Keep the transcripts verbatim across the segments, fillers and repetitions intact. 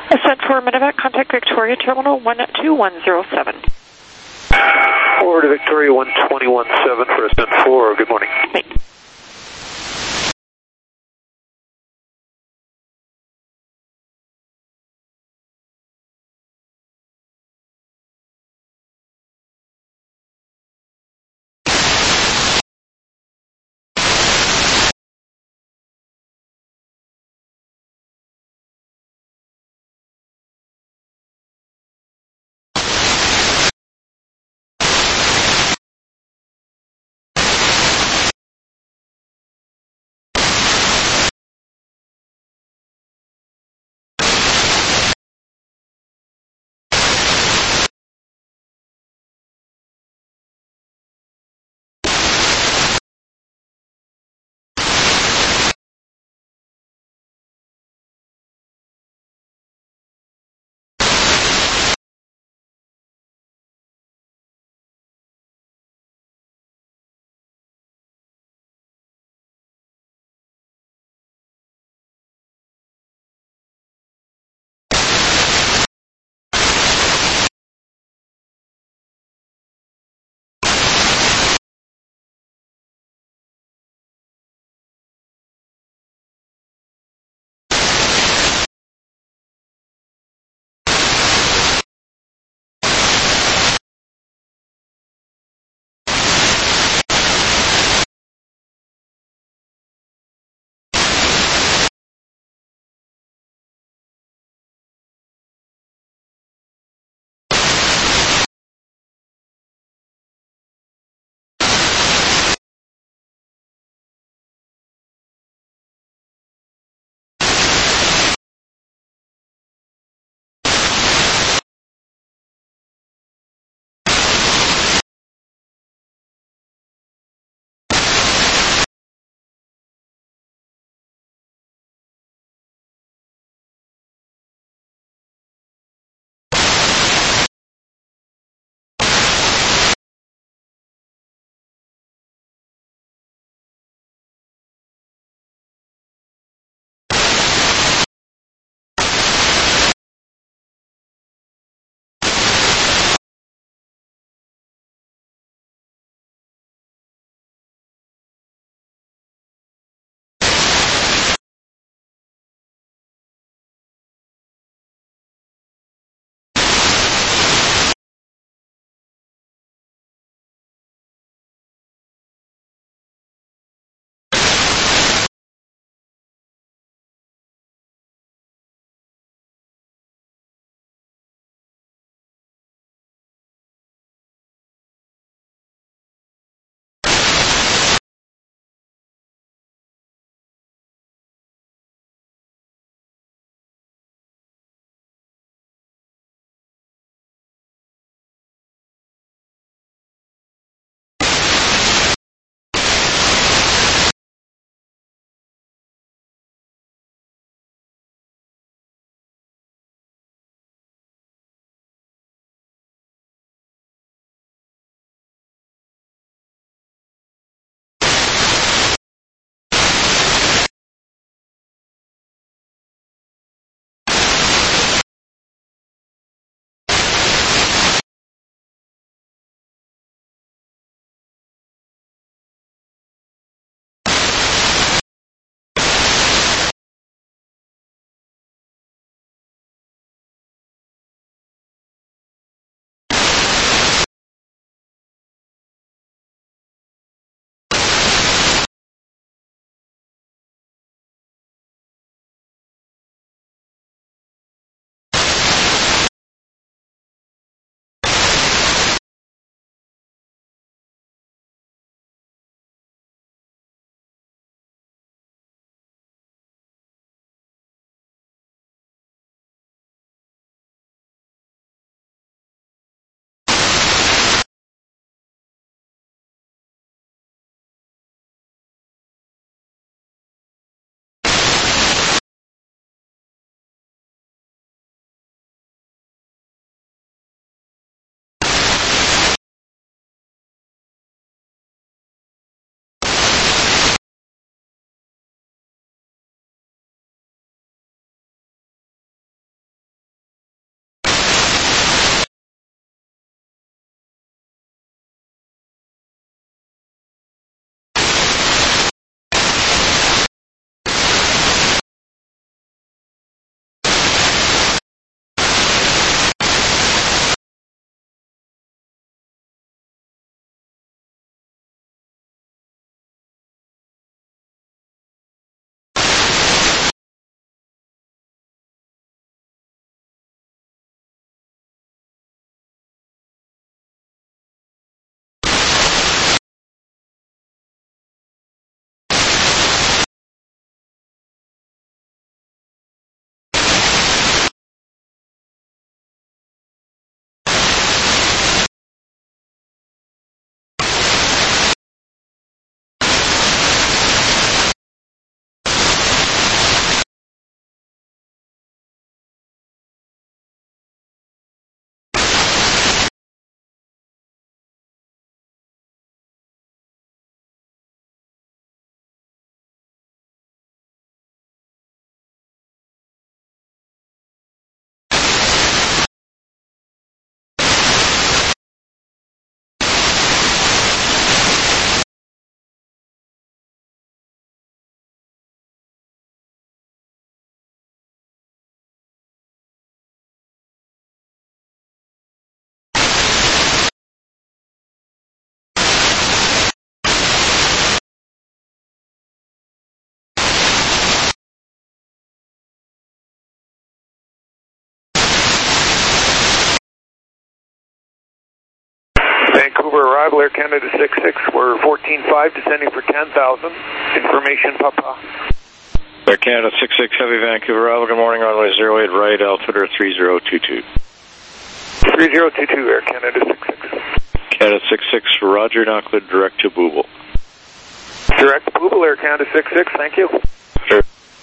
Ascent for Medevac, contact Victoria Terminal one two one zero seven. Forward to Victoria one two one seven for Ascent four, good morning. Bye. Vancouver arrival, Air Canada six six. We're fourteen five, descending for ten thousand. Information, Papa. Air Canada six six, Heavy Vancouver arrival. Good morning, runway zero eight right, altimeter three zero two two. three zero two two, Air Canada six six. Canada six six, Roger, now clear direct to Booble. Direct to Booble, Air Canada six six, thank you. Sure.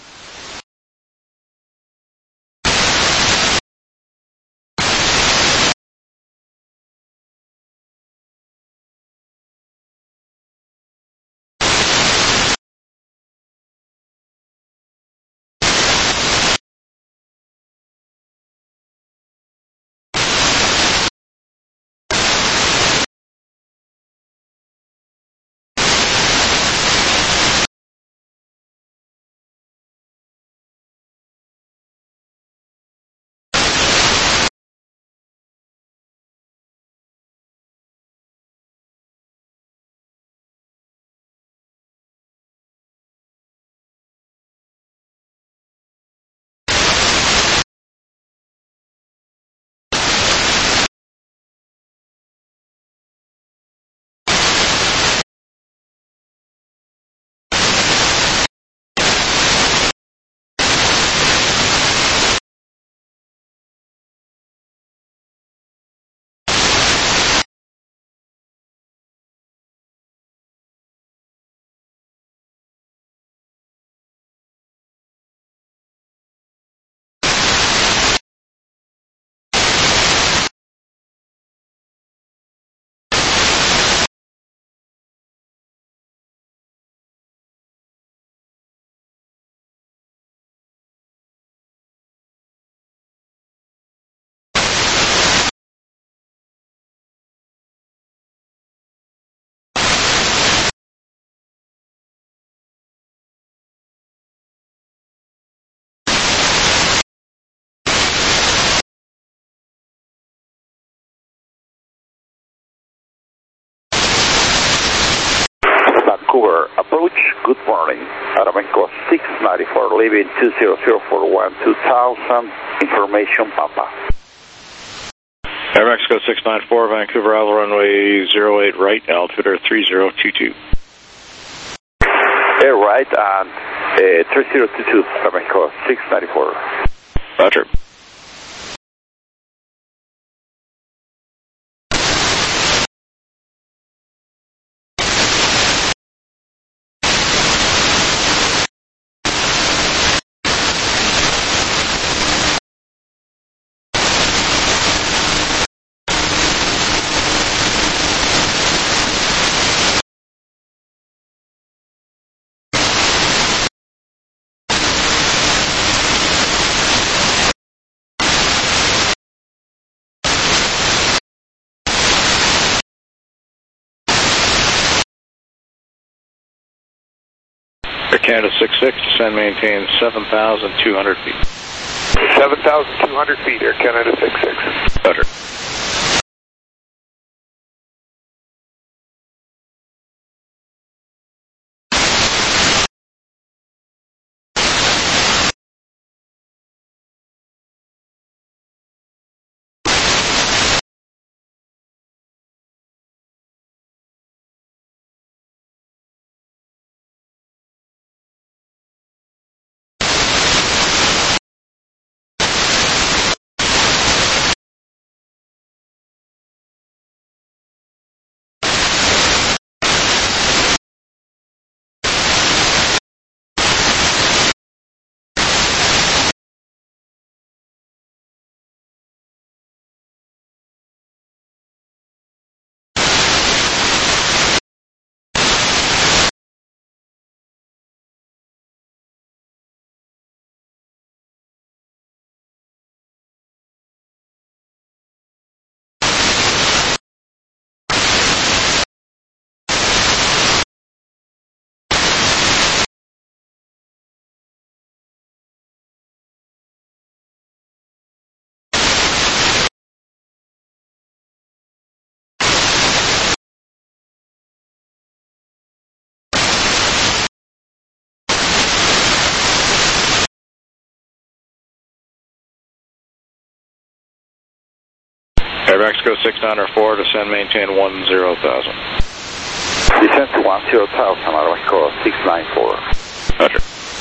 Vancouver approach, good morning. Aeromexico six ninety-four, leaving two zero zero four one two thousand, information Papa. Aeromexico six nine four, Vancouver arrival, runway zero eight right, altimeter three zero two two. Air right and uh, three zero two two, Aeromexico six ninety-four. Roger. Air Canada six six, descend maintain seven thousand two hundred feet. seven thousand two hundred feet, Air Canada six six. Roger. Air Mexico six nine four, descend, maintain one zero thousand. Descend to one zero thousand, Air Mexico six nine four. Roger.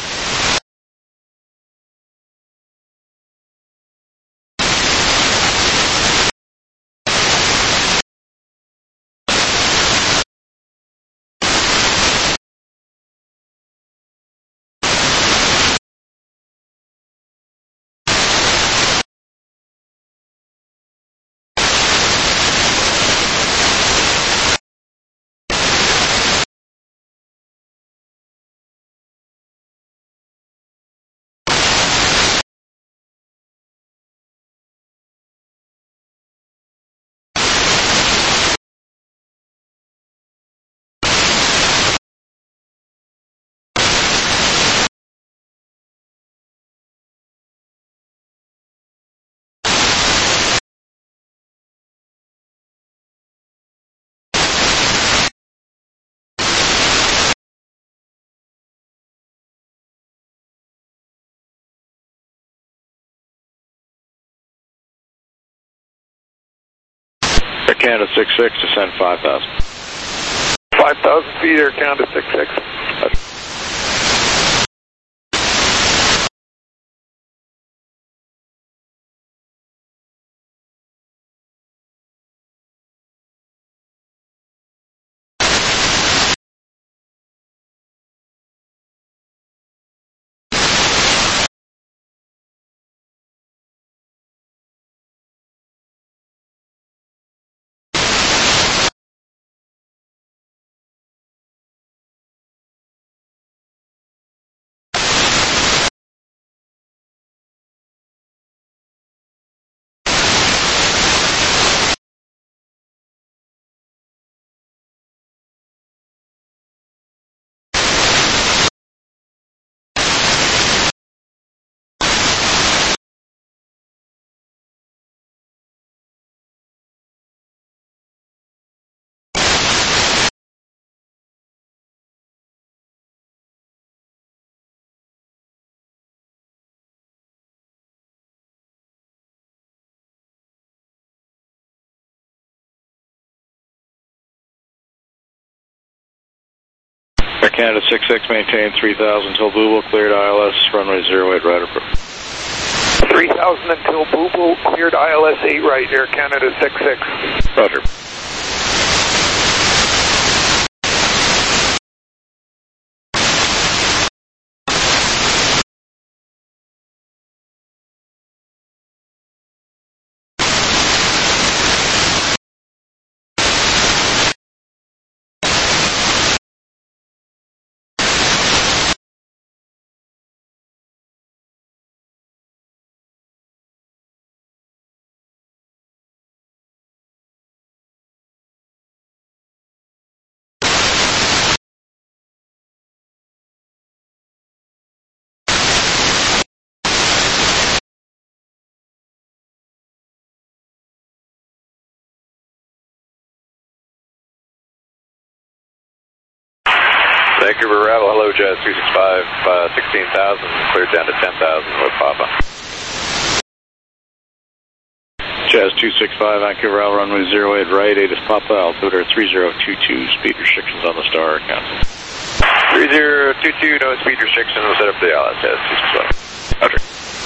Air Canada six six, descend five thousand. five thousand feet, Air Canada six six. Roger. Air Canada six six, maintain three thousand until Booble, cleared I L S, runway zero eight right approach. three thousand until Booble, cleared I L S eight right, Air Canada six six. Roger. Vancouver Ravel, hello, Jazz three six five, uh, sixteen thousand, cleared down to ten thousand with Papa. Jazz two six five, Vancouver Ravel, runway zero eight right, eight is Papa, altimeter three zero two two, speed restrictions on the star account. three zero two two, no speed restriction, we'll set up the I L S, Jazz two six five. Roger.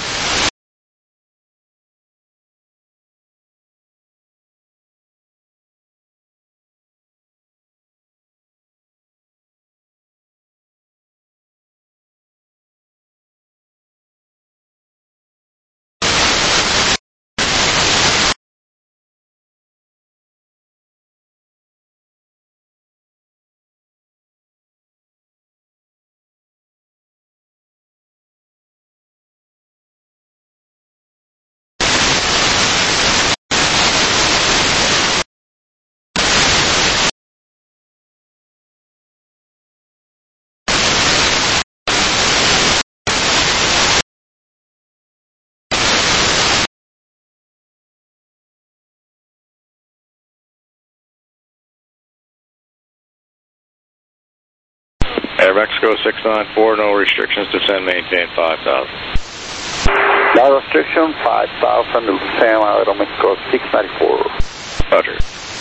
Air Mexico six nine four, no restrictions, descend, maintain five thousand. No restriction, five thousand, descend, Air Mexico six nine four. Roger.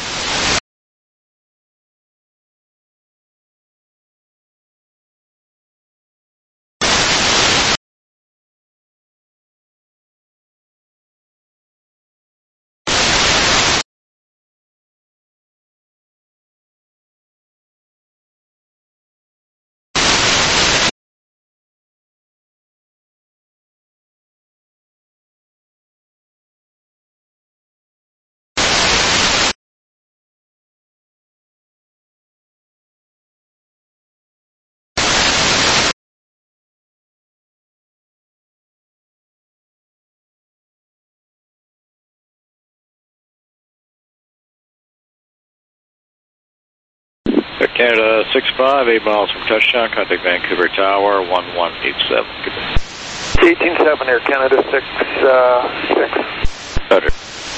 Canada six five, eight miles from touchdown, contact Vancouver Tower, one one eight seven. eighteen seven Air Canada six six. Roger.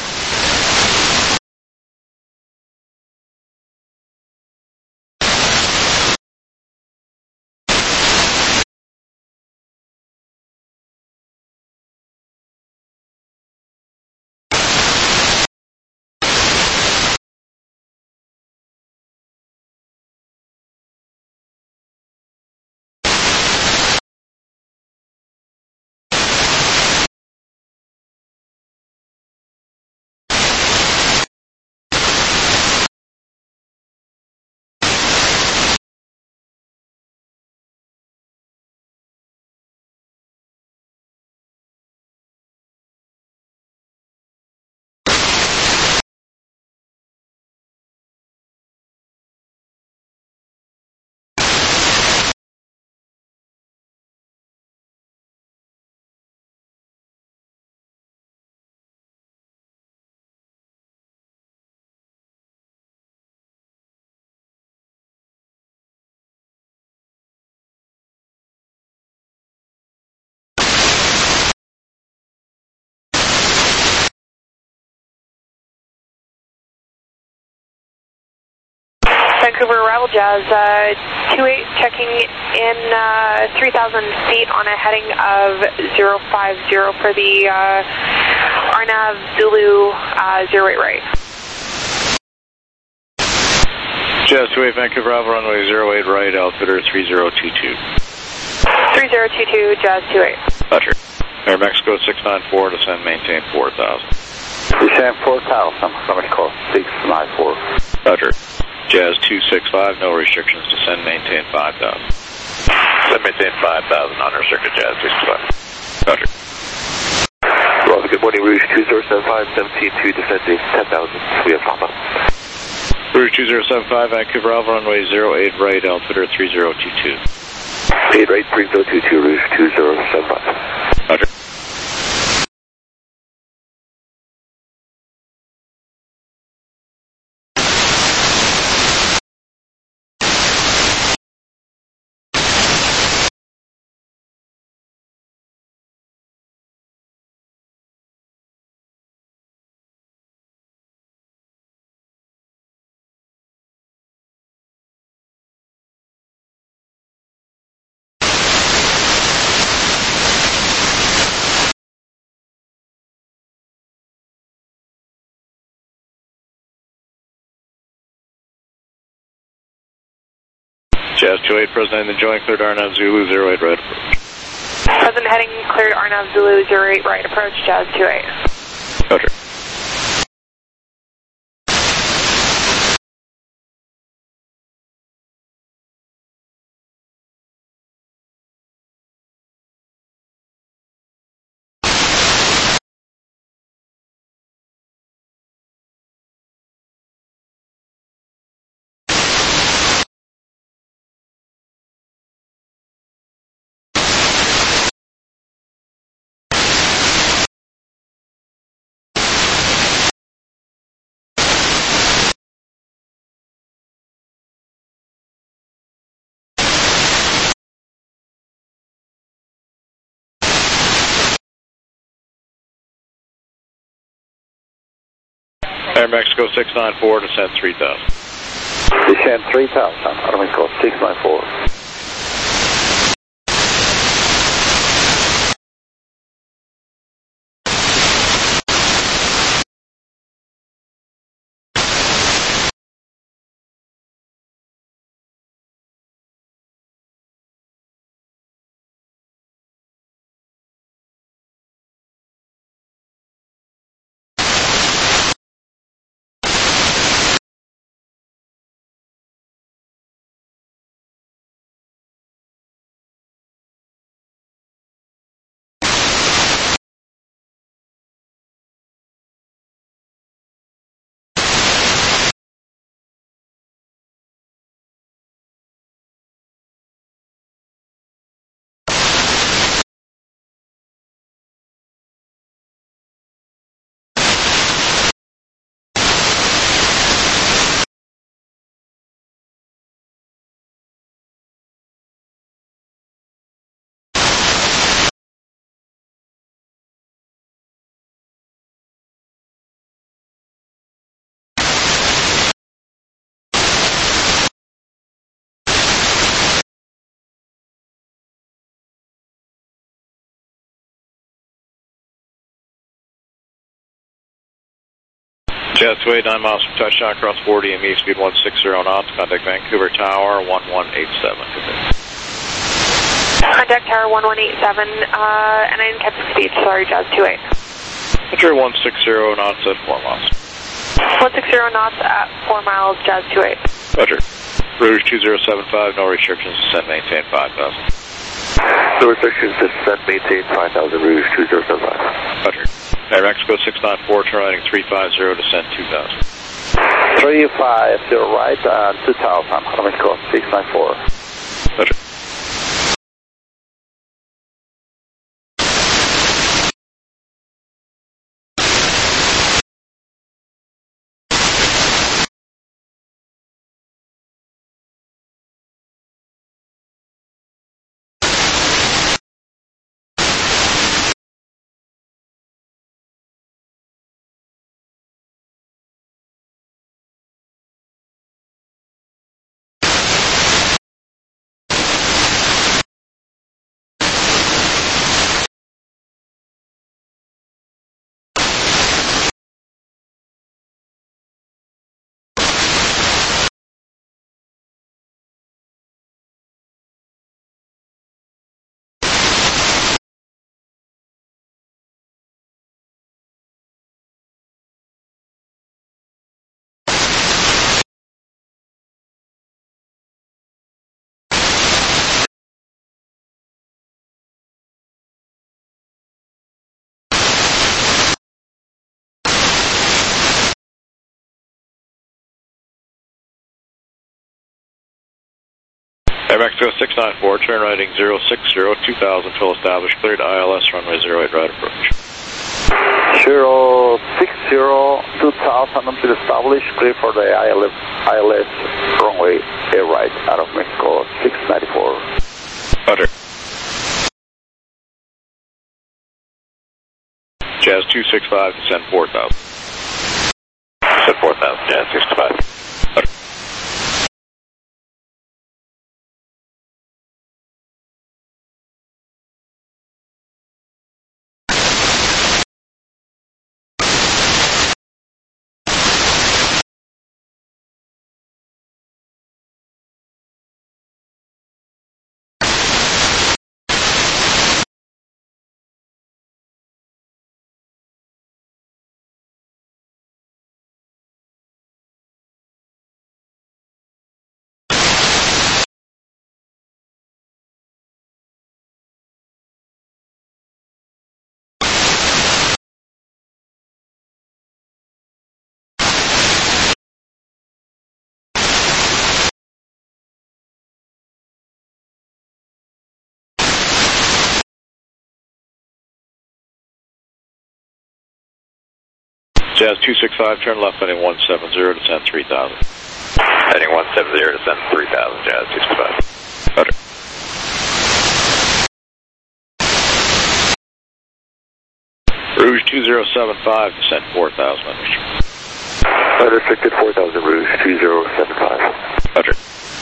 Vancouver Arrival Jazz, uh, two eight checking in uh, three thousand feet on a heading of zero five zero for the uh, Arnav Zulu uh, zero eight right. Jazz two eight, Vancouver Arrival, runway zero eight right, altimeter three zero two two. three zero two two, Jazz two eight. Roger. Air Mexico six nine four, descend, maintain four thousand. Descend four thousand, Roger call six nine four. Roger. Jazz two six five, no restrictions, descend, maintain five thousand. Descend, maintain five thousand, unrestricted Jazz two six five. Roger. Well, good morning, Rouge two zero seven five, seventeen two, descending ten thousand, we have Papa. Rouge two zero seven five, Vancouver Alpha, runway zero eight right, altimeter three zero two two. eight right, three zero two two, Rouge two zero seven five. Roger. Jazz two eight, President enjoying cleared Arnav Zulu zero eight right approach. Present heading cleared Arnav Zulu zero eight right approach, Jazz two eight. Roger. Air Mexico six nine four, descend three thousand. Descend three thousand, Air Mexico six nine four. Jazz two eight, nine miles from touchdown, cross forty M E, speed one sixty knots, contact Vancouver Tower, one one eight seven. Contact Tower one one eight seven, uh, and I didn't catch the speed, sorry, Jazz two eight. Roger, one sixty knots at four miles. one sixty knots at four miles, Jazz two eight. Roger. Rouge two zero seven five, no restrictions, descend, maintain five thousand. No restrictions, descend, maintain five thousand, Rouge two zero seven five. Roger. Air Mexico six nine four, turn right three five zero, descend two thousand. three five zero right, and two thousand, Mexico six nine four. Roger. Air Mexico six nine four, turn righting zero six zero, two thousand, fill established, cleared I L S, runway zero eight, right approach. zero six zero, two thousand, until established, clear for the I L S, I L S runway air right out of Mexico six ninety-four. Roger. Jazz two six five, descend four thousand. Descend four thousand, Jazz two six five. Roger. Jazz two six five, turn left heading one seven zero, descend three thousand. Heading one seven zero, descend three thousand, Jazz two six five. Roger. Rouge two zero seven five, descend four thousand, unrestricted. Unrestricted four thousand, Rouge two zero seven five. Roger.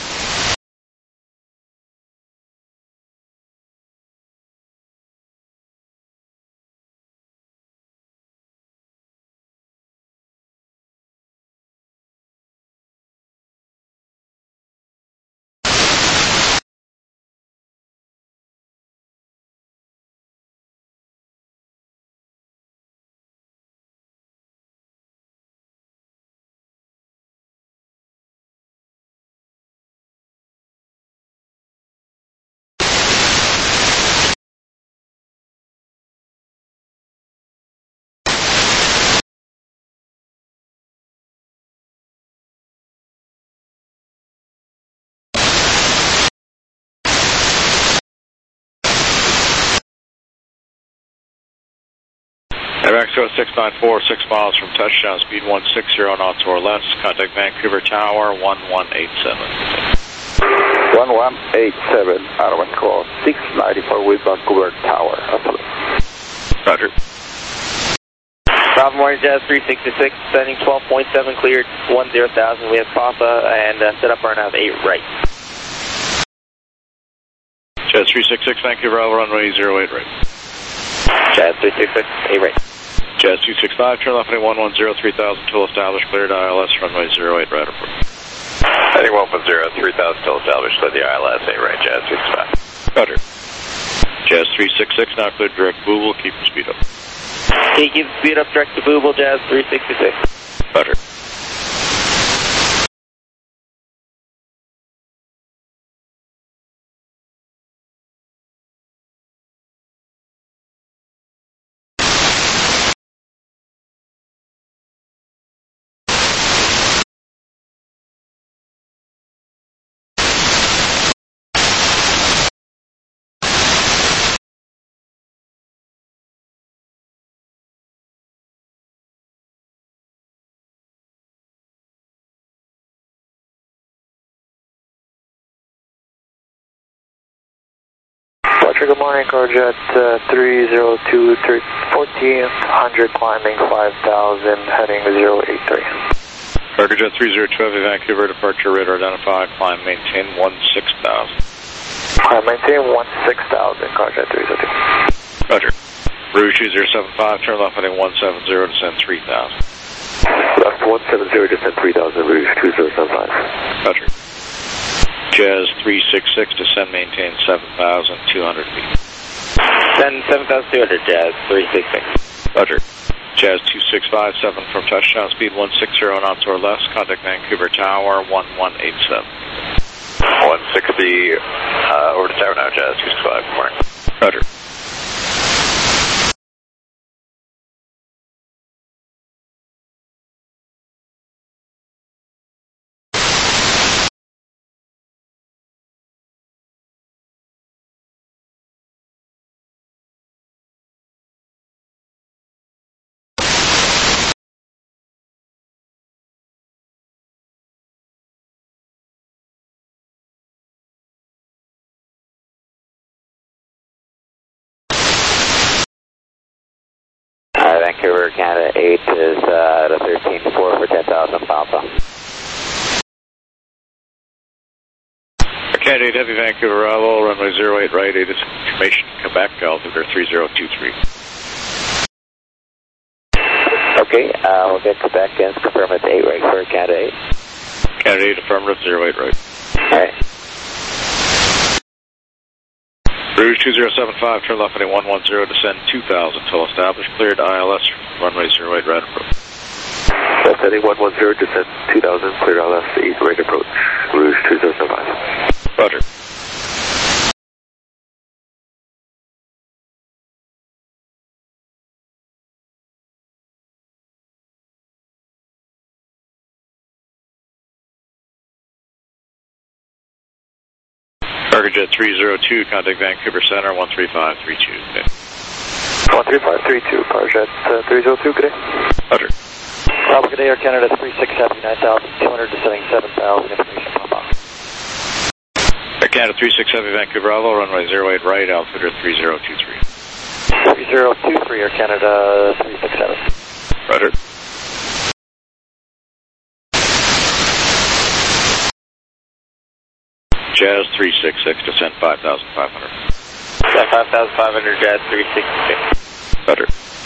Air Mexico six nine four, six miles from touchdown, speed one sixty knots or less, contact Vancouver Tower, one one eight seven. one one eight seven, out of Mexico six ninety-four with Vancouver Tower. Roger. Bravo Morning Jazz three sixty-six, sending twelve point seven, cleared one zero thousand, we have Papa, and uh, set up our nav eight right. Jazz three six six, Vancouver, runway zero eight right. Jazz three six six, eight right. Jazz two six five, turn left heading one one zero, three thousand, till established, cleared I L S, runway zero eight, right approach. Heading one one zero, three thousand, till established, clear the I L S, eight right, Jazz two six five. Roger. Jazz three six six, now cleared direct to Booble, keep the speed up. Okay, keep the speed up direct to Booble, Jazz three sixty-six. Roger. Good morning, Carjet uh, three zero two, fourteen hundred, climbing five thousand, heading zero eight three. Carjet three zero two, Heavy Vancouver, departure radar identified, climb maintain one six thousand. Climb maintain one six thousand, Carjet three zero two. Roger. Rouge two zero seven five, turn left heading one seven zero, descend three thousand. Left one seven zero, descend three thousand, Rouge two zero seven five. Roger. Jazz three six six, descend maintain seven thousand two hundred feet. Send seven thousand two hundred, Jazz three six six. Roger. Jazz two six five seven from touchdown speed one six zero knots or less, contact Vancouver Tower one one eight seven. one sixty, uh, over to tower now, Jazz two six five, good morning. Roger. Vancouver, Canada eight is uh, at a thirteen four for ten thousand Papa. Canada eight, Heavy Vancouver, arrival, runway zero eight right, eight is information, Quebec, altitude three zero two three. Okay, uh, we'll get Quebec and confirm it's eight right for Canada eight. Canada eight, affirmative, zero eight right. Alright. Rouge two zero seven five, turn left heading one one zero, descend two thousand, till established, cleared I L S, runway zero eight right approach. That's heading one one zero, descend two thousand, cleared I L S, eight right approach, Rouge two zero seven five. Roger. Cargojet three zero two, contact Vancouver Center, one three five three two. Okay. one three five three two, Carjet uh, three zero two, good day. Roger. Bravo, good day, Air Canada three six seven, nine thousand two hundred, descending seven thousand, information Papa. Air Canada three six seven, Vancouver, Bravo, runway zero eight right, altitude three zero two three. three zero two three, Air Canada three six seven. Roger. Jazz three six six, descent five thousand five hundred. Descent five thousand five hundred, Jazz three sixty-six. Roger.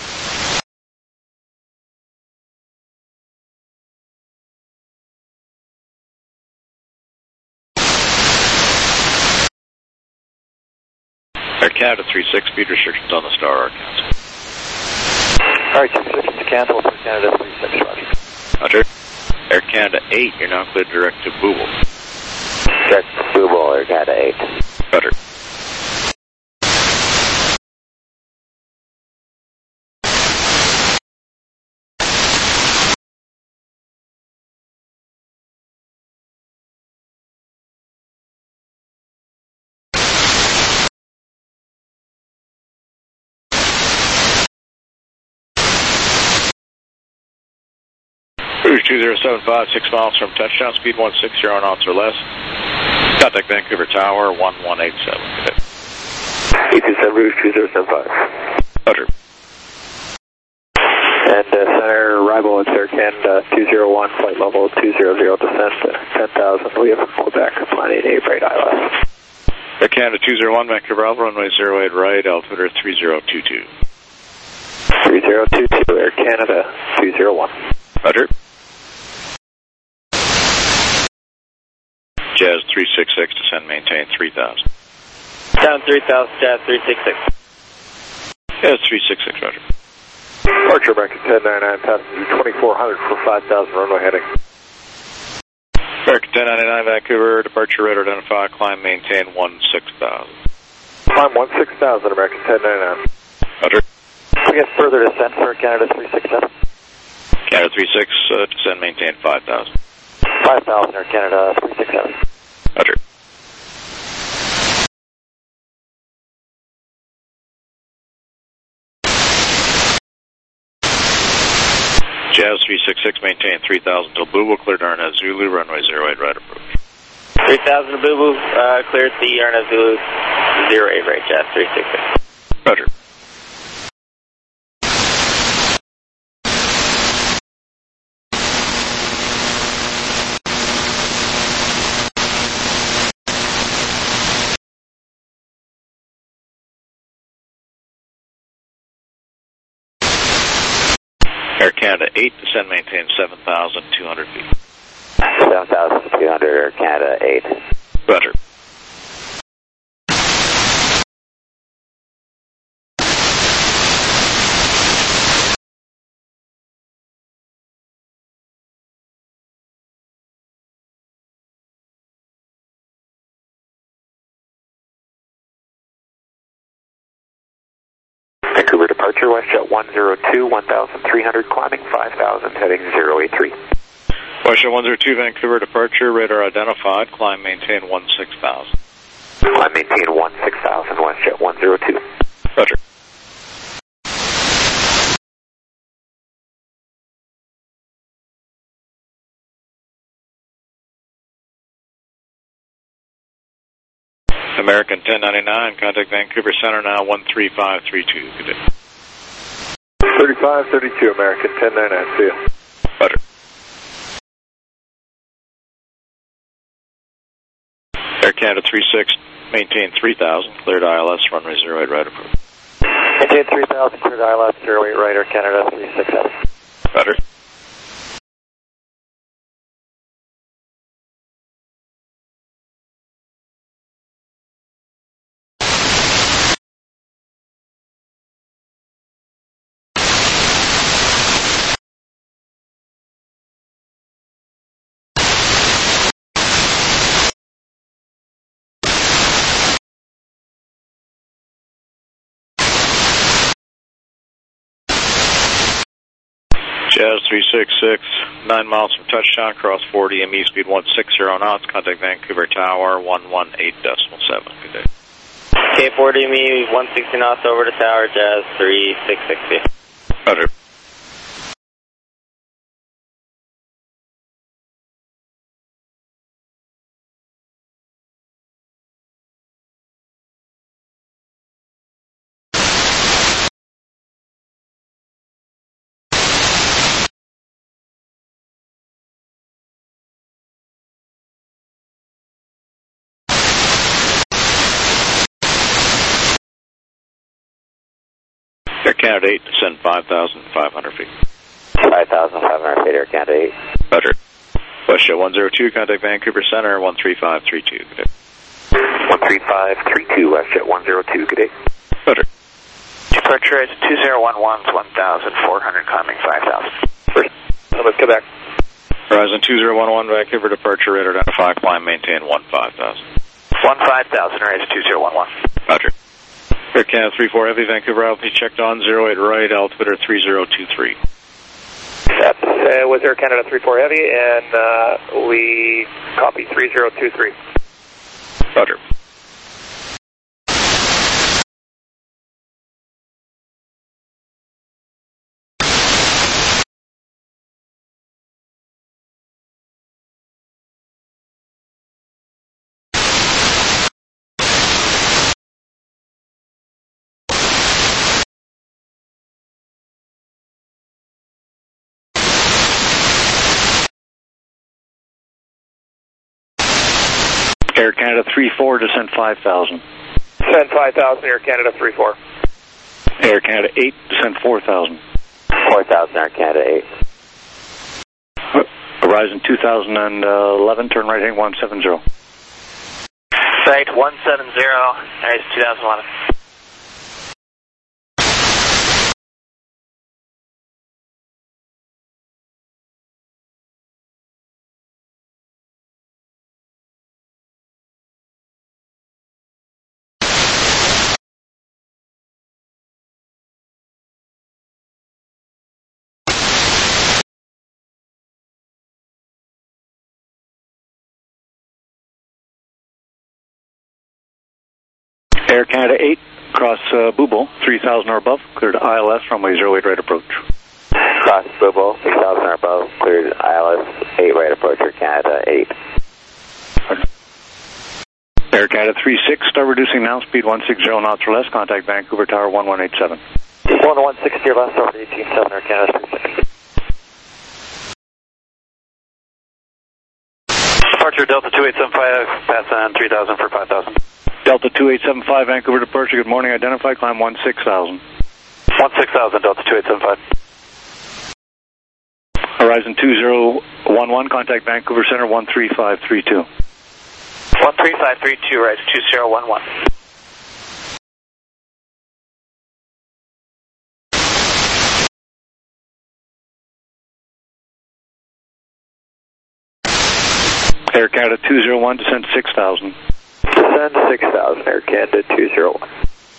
Air Canada three six, speed restrictions on the Star are canceled. Alright, two six to cancel for Canada three six, Roger. Roger. Air Canada eight, you're now cleared direct to Booble. Direct to Booble, Air Canada eight. Roger. Rouge two zero seven five, six miles from touchdown, speed one six zero knots or less. Contact Vancouver Tower, one one eight seven. eight two seven, Rouge two zero seven five. Roger. And uh, center arrival at Air Canada two zero one, flight level two zero zero, descent to ten thousand, we have Quebec, planning eight right I L S. Air Canada two zero one, Vancouver, Alpha, runway zero eight right, altitude three zero two two. three zero two two, Air Canada, two zero one. Roger. Jazz three six six, descend, maintain three thousand. Down three thousand, Jazz three six six. Jazz three six six, Roger. Departure American ten ninety-nine, passenger twenty-four hundred for five thousand, runway heading. American ten ninety-nine, Vancouver, departure radar identified, climb, maintain one six thousand. Climb one six thousand, American ten ninety-nine. Roger. We get further descent for Canada three six seven. Canada three six, uh, descend, maintain five thousand. five thousand, Air Canada three six seven. Roger. Jazz three six six, maintain three thousand till Boo will clear Arnaz Zulu, runway zero eight right approach. three thousand Boo Boo, uh, cleared the Arnaz Zulu, zero eight right, Jazz three six six. Roger. Air Canada eight, descend, maintain seven thousand two hundred feet. seven thousand two hundred, Air Canada eight. Roger. Vancouver departure, WestJet one zero two, one thousand three hundred, climbing five thousand, heading zero eight three. WestJet one zero two, Vancouver departure, radar identified, climb, maintain one six thousand. Climb, maintain one six thousand, WestJet one zero two. Roger. American ten ninety-nine, contact Vancouver Center now one three five three two. Good day. thirty-five thirty-two, American ten ninety-nine, see ya. Roger. Air Canada three six, maintain three thousand, cleared I L S, runway zero eight right approach. Maintain three thousand, cleared I L S, zero eight right, Air Canada three six seven. Roger. Jazz three six six, nine miles from touchdown, cross forty, M E speed one six zero knots, contact Vancouver Tower one one eight decimal seven. Good day. K forty, M E one sixty knots over to Tower, Jazz three six six. Roger. Air Canada eight, descend five thousand five hundred feet. five thousand five hundred feet, Air Canada eight. Roger. WestJet one zero two, contact Vancouver Center one three five three two. Good day. one three five three two, WestJet one zero two, good day. Roger. Departure is two zero one one, one thousand four hundred, climbing five thousand. Let's go back. Horizon two zero one one, Vancouver departure, radar identify, climb, maintain one five thousand. one five thousand, Horizon two zero one one. Roger. Air Canada three four Heavy, Vancouver altitude checked on, zero eight right, altimeter three zero two three. That's uh, with Air Canada three four Heavy, and uh, we copy three zero two three. Roger. Air Canada three four, descend five thousand. Descend five thousand, Air Canada three four. Air Canada eight, descend four thousand. four thousand, Air Canada eight. Horizon two thousand eleven, turn right heading one seven zero. Right, one seven zero, Horizon two thousand eleven. Air Canada eight, cross uh, Bubo, three thousand or above, cleared I L S, runway zero eight, right approach. Cross Bubo, three thousand or above, cleared I L S, eight right approach, Air Canada eight. Air Canada three six, start reducing now, speed one sixty knots or less, contact Vancouver Tower one one eight seven. one one sixty or less, over eighteen seven, Air Canada three six. Departure Delta two eight seven five, pass on three thousand for five thousand. Delta two eight seven five, Vancouver departure, good morning, identify, climb one six thousand. one six thousand, Delta two eight seven five. Horizon two zero one one, contact Vancouver Center one three five three two. one three five three two, right, two zero one one. Air Canada two zero one, descend six thousand. Descend six thousand, Air Canada two zero one.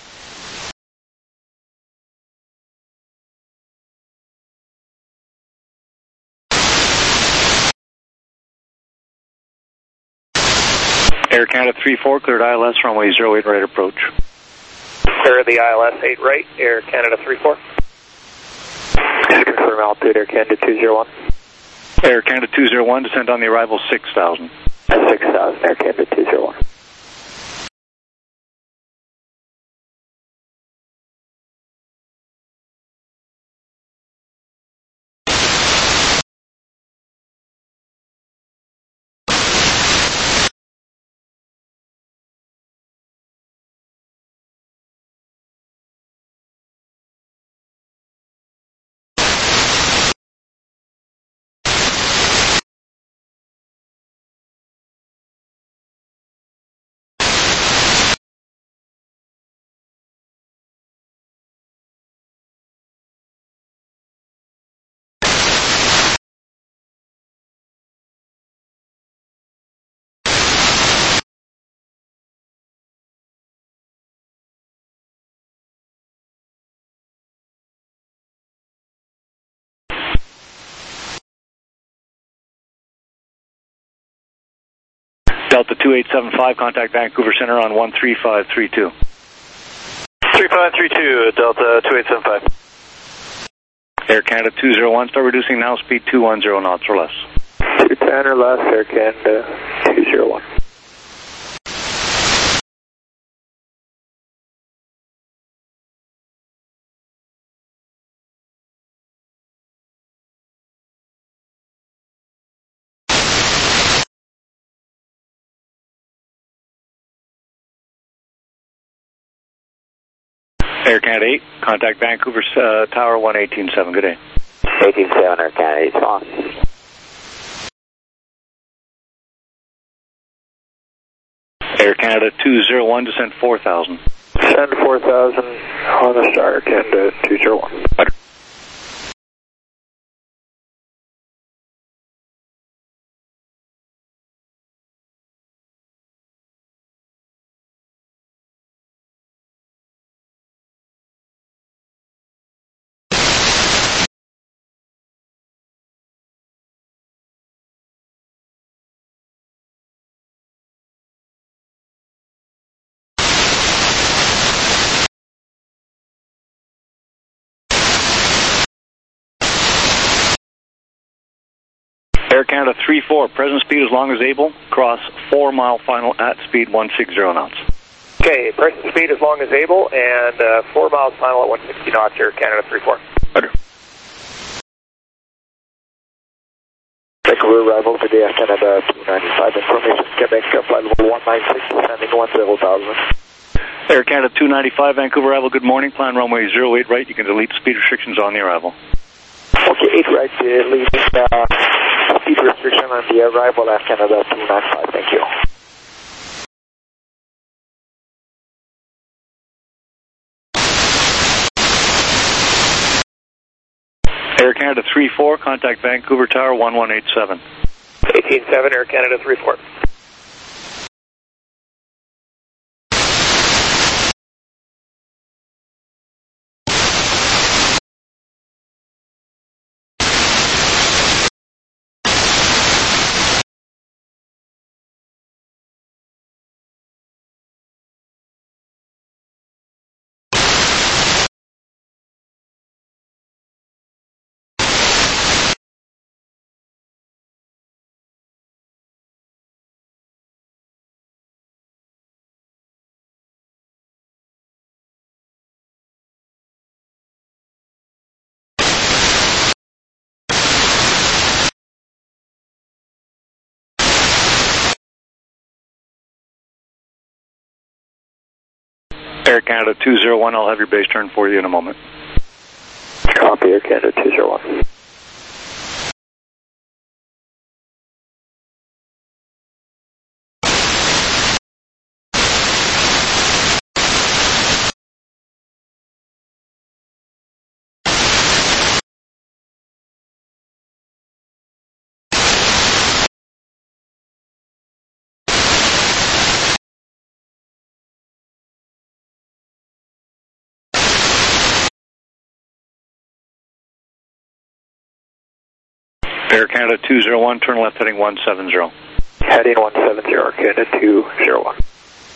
Air Canada three four, cleared I L S, runway zero eight, right approach. Clear the I L S eight right, Air Canada three four. Just confirm altitude, Air Canada two zero one. Air Canada two zero one, descend on the arrival six thousand. six thousand, Air Canada two zero one. Delta two eight seven five, contact Vancouver Center on one three five three two. three five three two, Delta two eight seven five. Air Canada two zero one, start reducing now, speed two ten knots or less. two ten or less, Air Canada two zero one. Air Canada eight, contact Vancouver uh, Tower one eighteen seven, good day. eighteen seven, Air Canada eight, long. Air Canada two zero one, descend four thousand. Descend four thousand on the star, Air Canada two zero one. Air Canada three four, present speed as long as able, cross four mile final at speed one sixty knots. Okay, present speed as long as able, and uh, four miles final at one sixty knots, Air Canada three four. Roger. Vancouver arrival for the Air Canada two ninety-five, information Quebec, flight level one nine six, descending one zero thousand. Air Canada two ninety-five, Vancouver arrival, good morning. Plan runway zero eight right. You can delete speed restrictions on the arrival. Okay, eight right, delete uh, speed restriction on the arrival at Canada two ninety-five, thank you. Air Canada three four, contact Vancouver Tower one one eight seven. eighteen seven, Air Canada three four. Air Canada two zero one, I'll have your base turn for you in a moment. Copy, Air Canada two zero one. Air Canada two zero one, turn left heading one seven zero. Heading one seven zero, Air Canada two zero one.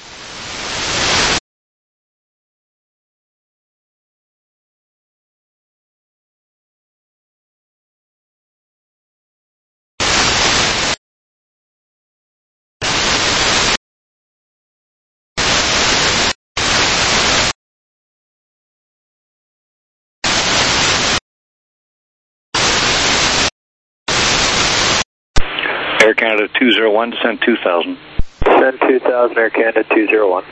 Air Canada two zero one, descend two thousand. Descend two thousand, Air Canada two zero one.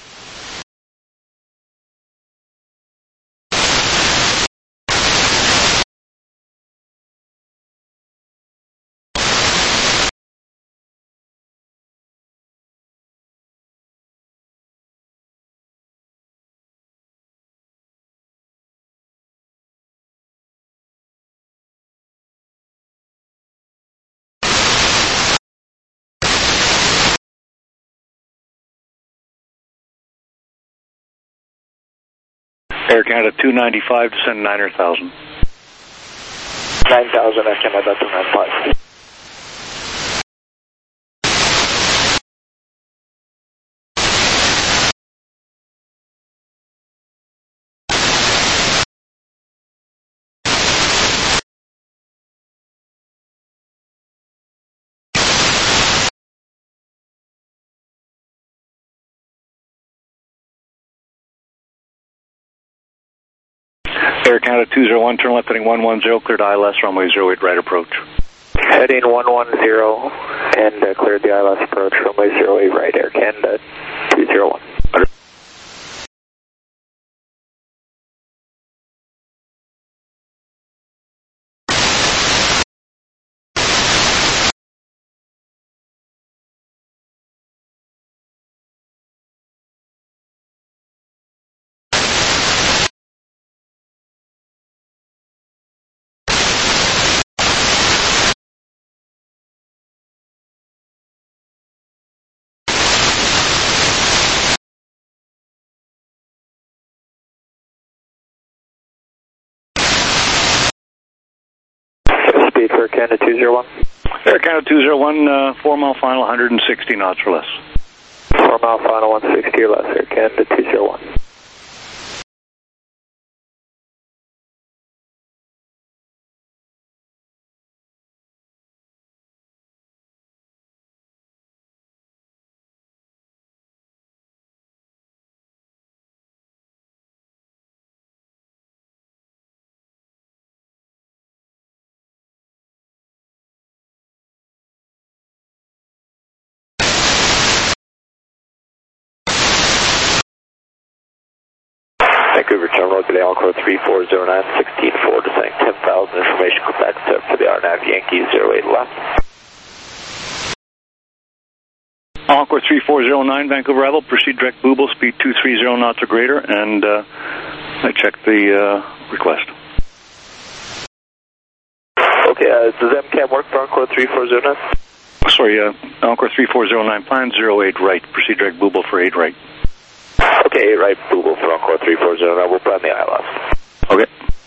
Air Canada two ninety-five, descend nine thousand. nine thousand, Air Canada two ninety-five. Air Canada two zero one, turn left heading one one zero, cleared I L S, runway zero eight right approach. Heading one one zero and uh, cleared the I L S approach, runway zero eight right, Air Canada two zero one. Speed for Air Canada two zero one. Air Canada two zero one, uh, four mile final, one hundred sixty knots or less. four mile final, one sixty or less, Air Canada two zero one. Vancouver Terminal, good day, Encore three four zero nine, sixteen four, descending ten thousand, information contact set for the R N A V Yankee zero eight left. Encore three four zero nine, Vancouver Rebel, proceed direct Booble, speed two three zero knots or greater, and uh, I checked the uh, request. Okay, uh, does M CAM work for Encore three four zero nine? Sorry, uh, Encore three four zero nine, plan zero eight right, proceed direct Booble for eight right. Okay, eight right, Booble for Encore three four zero nine, we'll plan the I L S. Okay.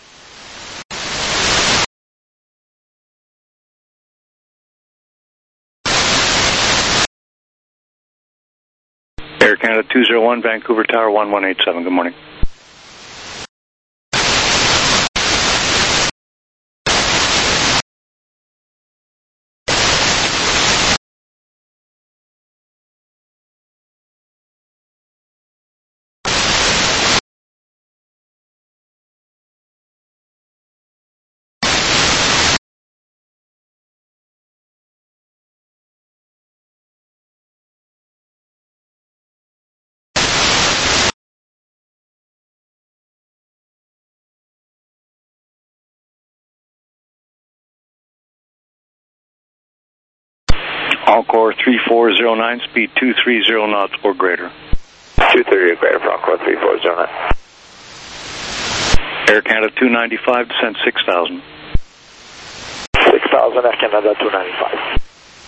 Air Canada two zero one, Vancouver Tower one one eight seven, good morning. Encore three four zero nine, speed two three zero knots or greater. two thirty or greater for Encore three four zero nine. Air Canada two ninety-five, descend six thousand. six thousand, Air Canada two ninety-five.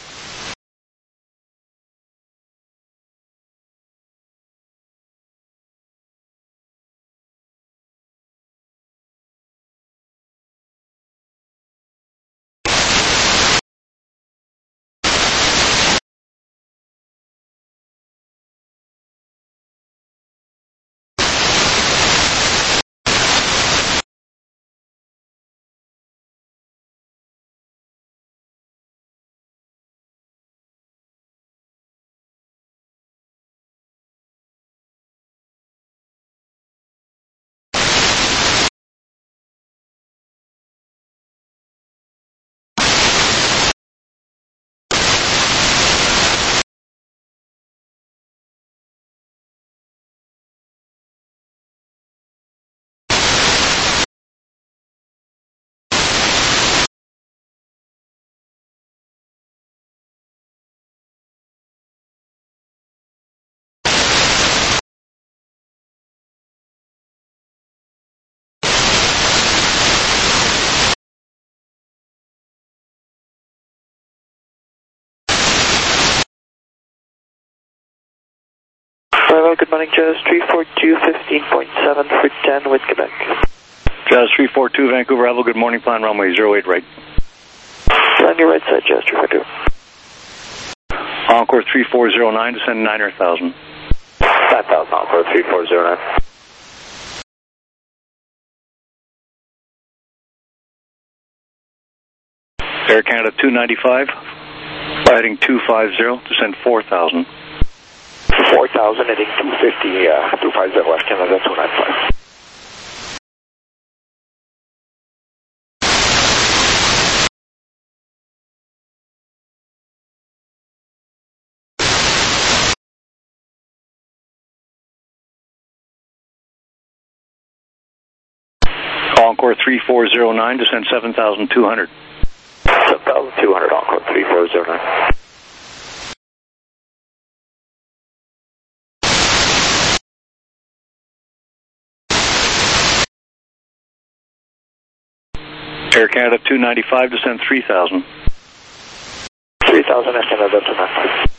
Good morning, Jazz three four two, fifteen point seven for ten with Quebec. Jazz three four two, Vancouver Rebel, good morning, plan runway zero eight right. On your right side, Jazz three four two. Encore three four zero nine, descend nine thousand. nine thousand, Encore three four zero nine. Air Canada two ninety-five, heading two five zero, descend four thousand. four thousand, heading two fifty, uh, two five zero, West Canada two ninety-five. Encore three four zero nine, descend seven thousand two hundred. seven thousand two hundred, Encore three four zero nine. Air Canada two ninety-five, descend three thousand. three thousand, Air Canada two ninety-five.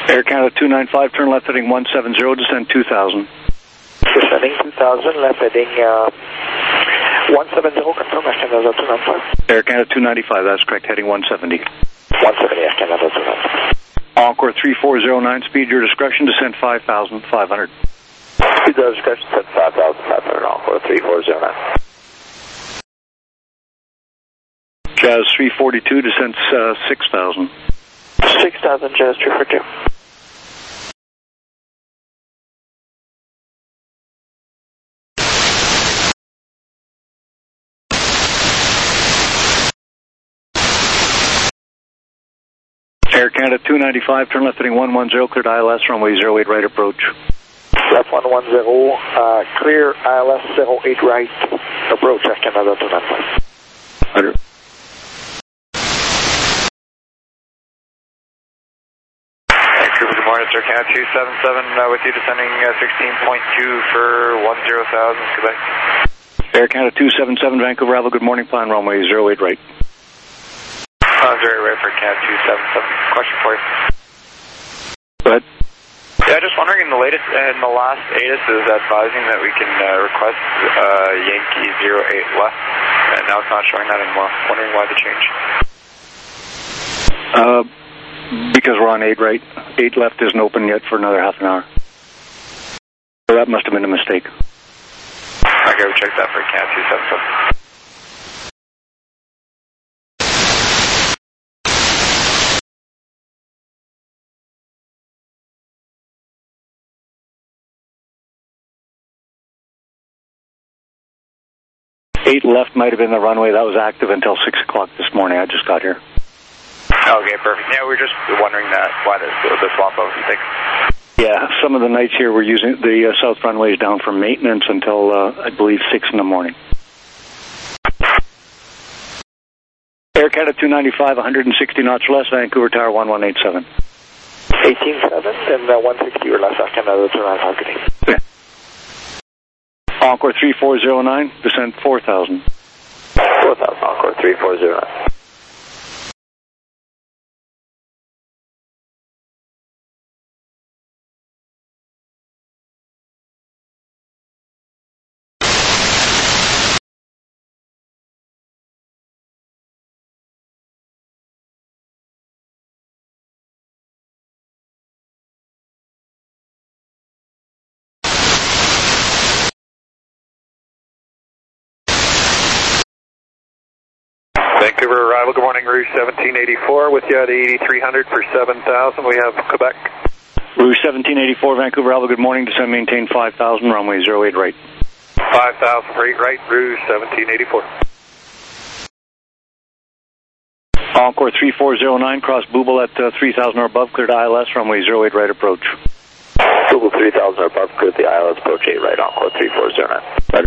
Air Canada two nine five, turn left heading one seven zero, descend two thousand. Descending two thousand, left heading uh, one seven zero, confirm Air Canada two nine five. Air Canada two ninety-five, that's correct, heading one seventy. one seventy, Air Canada two nine five. Encore three four zero nine, speed your discretion, descend five thousand five hundred. Speed your discretion, descend five thousand five hundred, Encore three four zero nine. Jazz three forty-two, descends uh, six thousand. six thousand, Jazz three forty-two. Air Canada two ninety-five, turn left heading one one zero, cleared I L S, runway zero eight right approach. Left one one zero, uh, clear I L S zero eight right, approach Air Canada two ninety-five. Roger. Good morning, Air Canada two seven seven, uh, with you descending uh, sixteen point two for one zero thousand, Quebec. Air Canada two seven seven, Vancouver, Ava, good morning, plan runway zero eight right. Uh, zero eight right for Canada two seven seven. Question for you. Go ahead. Yeah, just wondering, in the latest, in the last A T I S is advising that we can uh, request uh, Yankee zero eight left, and now it's not showing that anymore. Wondering why the change. Uh, because we're on eight right. eight left isn't open yet for another half an hour. So that must have been a mistake. Okay, we'll check that for Canada two seven seven. eight left might have been the runway that was active until six o'clock this morning. I just got here. Okay, perfect. Yeah, we were just wondering that why the, the swap out mistake. Yeah, some of the nights here we're using the uh, south runway is down for maintenance until uh, I believe six in the morning. Air Canada two ninety-five, one hundred sixty knots or less, Vancouver Tower one one eight seven. eighteen seven and uh, one sixty or less Air Canada two nine five. Yeah. Encore three four zero nine, descend four thousand. four thousand, Encore three four zero nine. Vancouver arrival, good morning, Rouge seventeen eighty-four, with you at eighty-three hundred for seven thousand, we have Quebec. Rouge seventeen eighty-four, Vancouver Alpha, good morning, descend maintain five thousand, runway zero eight right. five thousand for eight right, Rouge seventeen eighty-four. Encore three four zero nine, cross Booble at uh, three thousand or above, cleared I L S, runway zero eight right approach. Booble three thousand or above, cleared the I L S approach eight right, Encore three four zero nine. Right.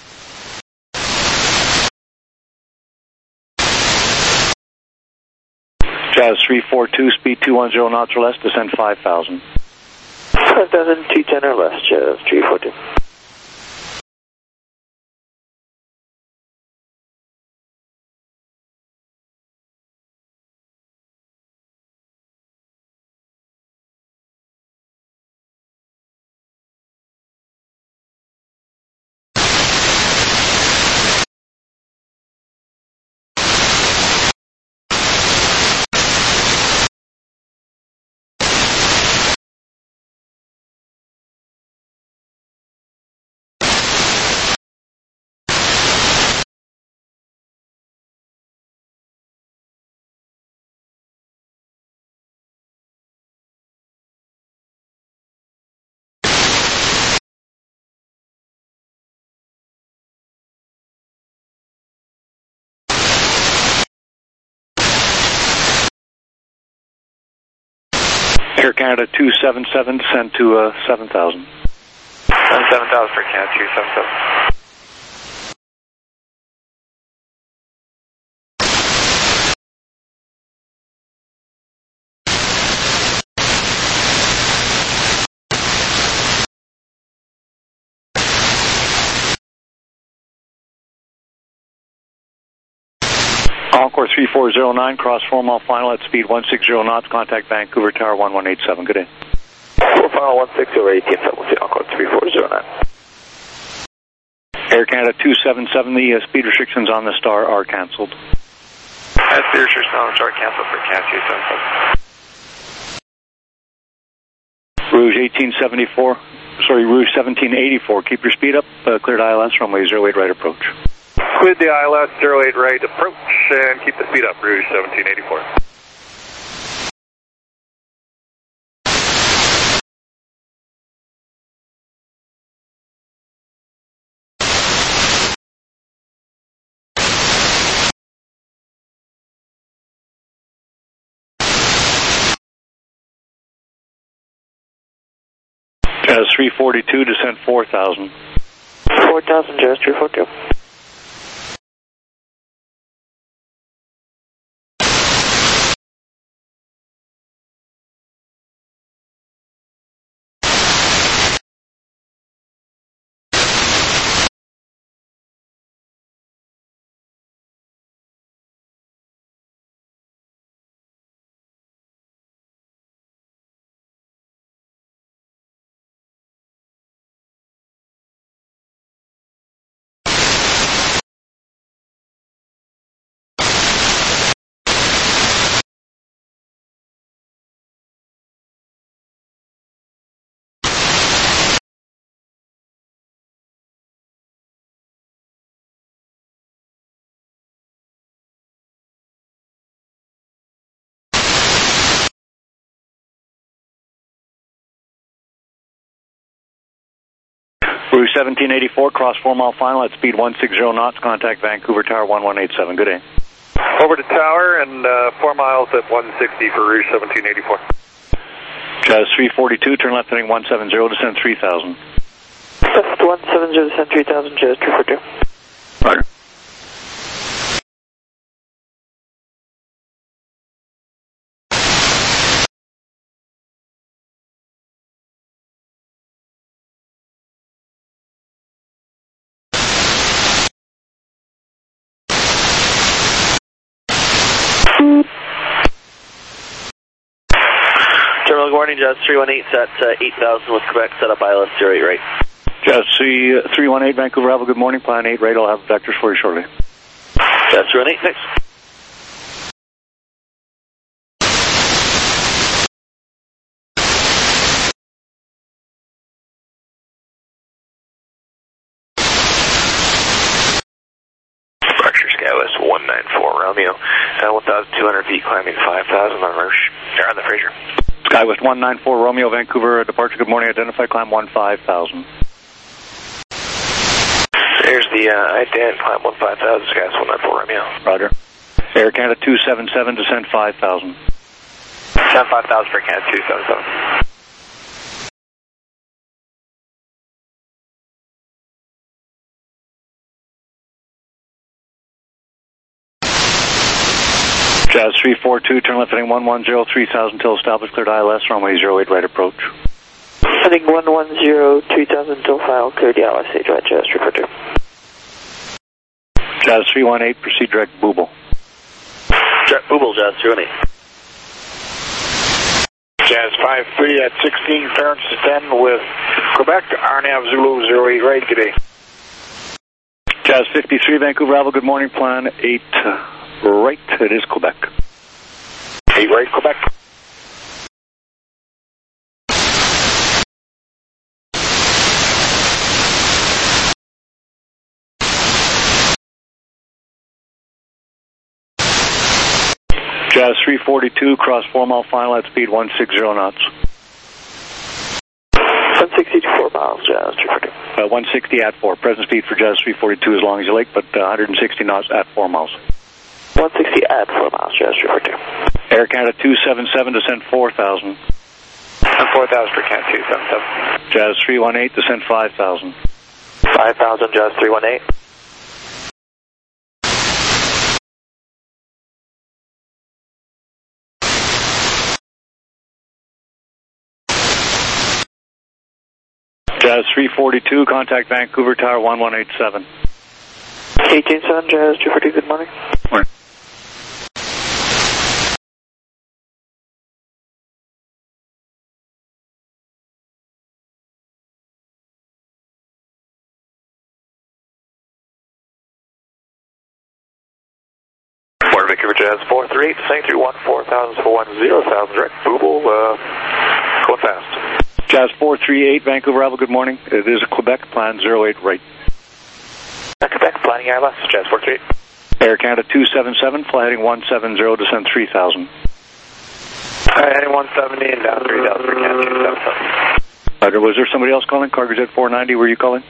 Jazz three four two, speed two one zero knots or less, descend five thousand. five thousand, two ten or less, Jazz three four two. Air Canada two seven seven, descend to uh, seven thousand. seven thousand for Canada two seven seven. Encore three four zero nine, cross four mile final at speed one sixty knots, contact Vancouver Tower one one eight seven. Good day. four final one sixty over eighteen, Philadelphia, Encore three four zero nine. Air Canada two seven seven, the uh, speed restrictions on the Star are cancelled. Uh, speed restrictions on the Star cancelled for Cat two seven seven. Rouge eighteen seventy-four, sorry, Rouge seventeen eighty-four, keep your speed up, uh, cleared I L S, runway zero eight right approach. Cleared the I L S, zero eight right approach, and keep the speed up, Rouge seventeen eighty-four. Jazz three forty-two, descent four thousand. four thousand, Jazz three forty-two. Rouge seventeen eighty-four, cross four mile final at speed one sixty knots, contact Vancouver Tower one one eight seven. Good day. Over to Tower and uh, four miles at one sixty for Rouge seventeen eighty-four. Jazz three forty-two, turn left heading one seventy, descend three thousand. Left one seventy, descend three thousand, Jazz three forty-two. Roger. Terminal, good morning, Jazz three one eight, set uh, eight thousand with Quebec, set up I L S zero eight right. Jazz three one eight, Vancouver Bravo, good morning, plan eight right, I'll have vectors for you shortly. Jazz three one eight, thanks. Berkshire Skywest one nine four Romeo, uh, one thousand two hundred feet climbing five thousand on Rouge, or on the Fraser. Skywest one nine four Romeo, Vancouver departure, good morning, identify climb one five thousand. There's the uh, I D N, climb one five thousand, Skywest one nine four Romeo. Roger. Air Canada two seven seven, descend five thousand. Descend five thousand for Canada two seven seven. Jazz three four two, turn left heading one one zero, three thousand till established, cleared I L S, runway zero eight right approach. Heading one one zero, three thousand till final, clear the I L S eight right, Jazz three forty-two. Jazz three one eight, proceed direct Booble. Direct Booble, Jazz three one eight. Jazz five three at sixteen, turns to ten with Quebec, R N A V Zulu zero eight right, good day. Jazz fifty-three, Vancouver Bravo, good morning, plan eight right, it is Quebec. eight right, Quebec. Jazz three forty-two, cross four mile final at speed one sixty knots. one sixty to four miles, Jazz three forty-two. Uh, one sixty at four, present speed for Jazz three forty-two as long as you like, but uh, one hundred sixty knots at four miles. one sixty at four miles, Jazz three forty-two. Air Canada two seven seven, descend four thousand. Descend four thousand for Canada two seven seven. Jazz three one eight, descend five thousand. five thousand, Jazz three one eight. Jazz three forty-two, contact Vancouver Tower one one eight seven. eighteen seven, Jazz three forty-two, good morning. Morning. Vancouver Jazz four three eight, descending through one four thousand for one zero thousand, direct, Booble, uh, going fast. Jazz four three eight, Vancouver Alpha, good morning. It is a Quebec, plan zero eight right. Quebec, planning I L S, Jazz four three eight. Air Canada two seven seven, fly heading one seven zero, descend three thousand. Alright, heading one seventy and down three thousand for Canada two seven seven. Uh, was there somebody else calling? Cargojet four ninety, were you calling?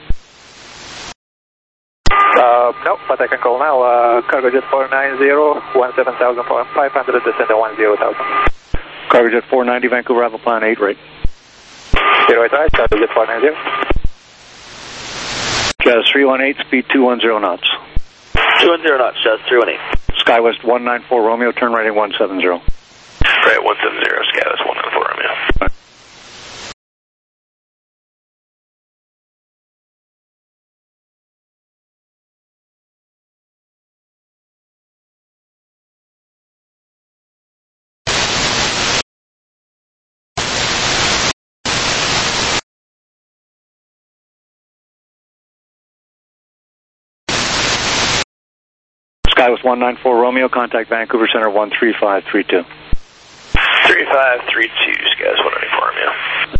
Uh, no, but I can call now. Uh, Cargojet four ninety, one seven thousand five hundred, descend one zero thousand. Cargojet four ninety, Vancouver Alpha, plan eight right. zero eight right, Cargojet four ninety. Jazz three one eight, speed two one zero knots. two one zero knots, Jazz three one eight. Skywest one nine four Romeo, turn right at one seven zero. Right, one seven zero, Skywest one nine four Romeo. Right. Skywest one nine four Romeo, contact Vancouver Center one three five three two. three five three two, Skywest one nine four Romeo.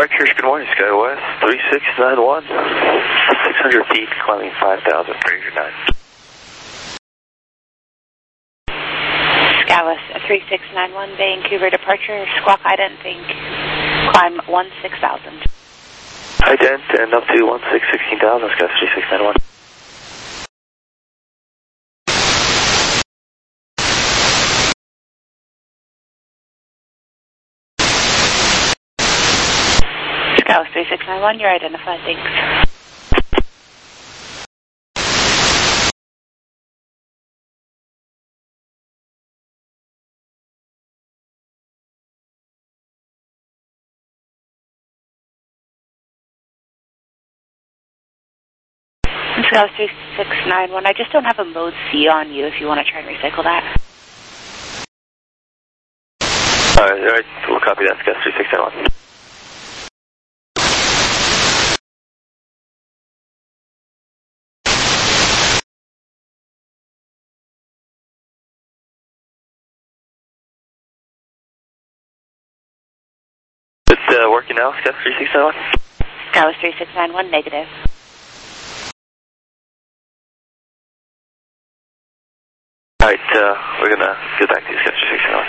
Departures, good morning, SkyWest three six nine one, six hundred feet, climbing five thousand, Fraser nine. SkyWest three six nine one, Vancouver departure, squawk ident, think, climb one six thousand. Ident and up to one six sixteen thousand, SkyWest three six nine one. SkyWest three six nine one, you're identified, thanks. SkyWest three six nine one, I just don't have a mode C on you if you want to try and recycle that. Alright, alright, we'll copy that, SkyWest three six nine one. It's uh, working now, SkyWest three six nine one? SkyWest three six nine one, negative. Alright, uh, we're gonna get back to you, SkyWest three six nine one.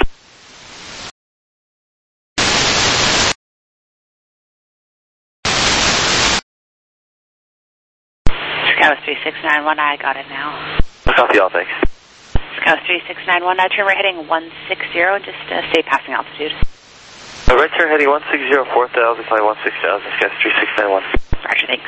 SkyWest three six nine one, I got it now. I'll copy all, thanks. SkyWest three six nine one, I turn we're heading one six zero, just uh, stay passing altitude. Uh, right turn heading one six zero, four thousand, flying one six thousand, SkyWest three six nine one. Roger, thanks.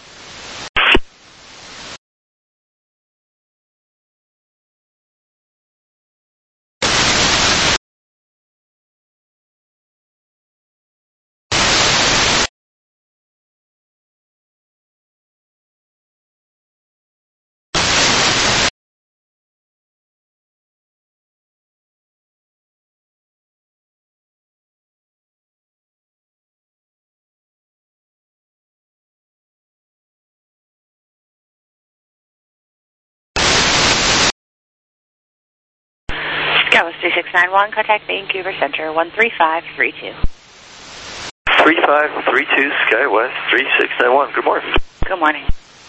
SkyWest three six nine one, contact Vancouver Center, one three five three two. three five three two, SkyWest three six nine one, good morning. Good morning.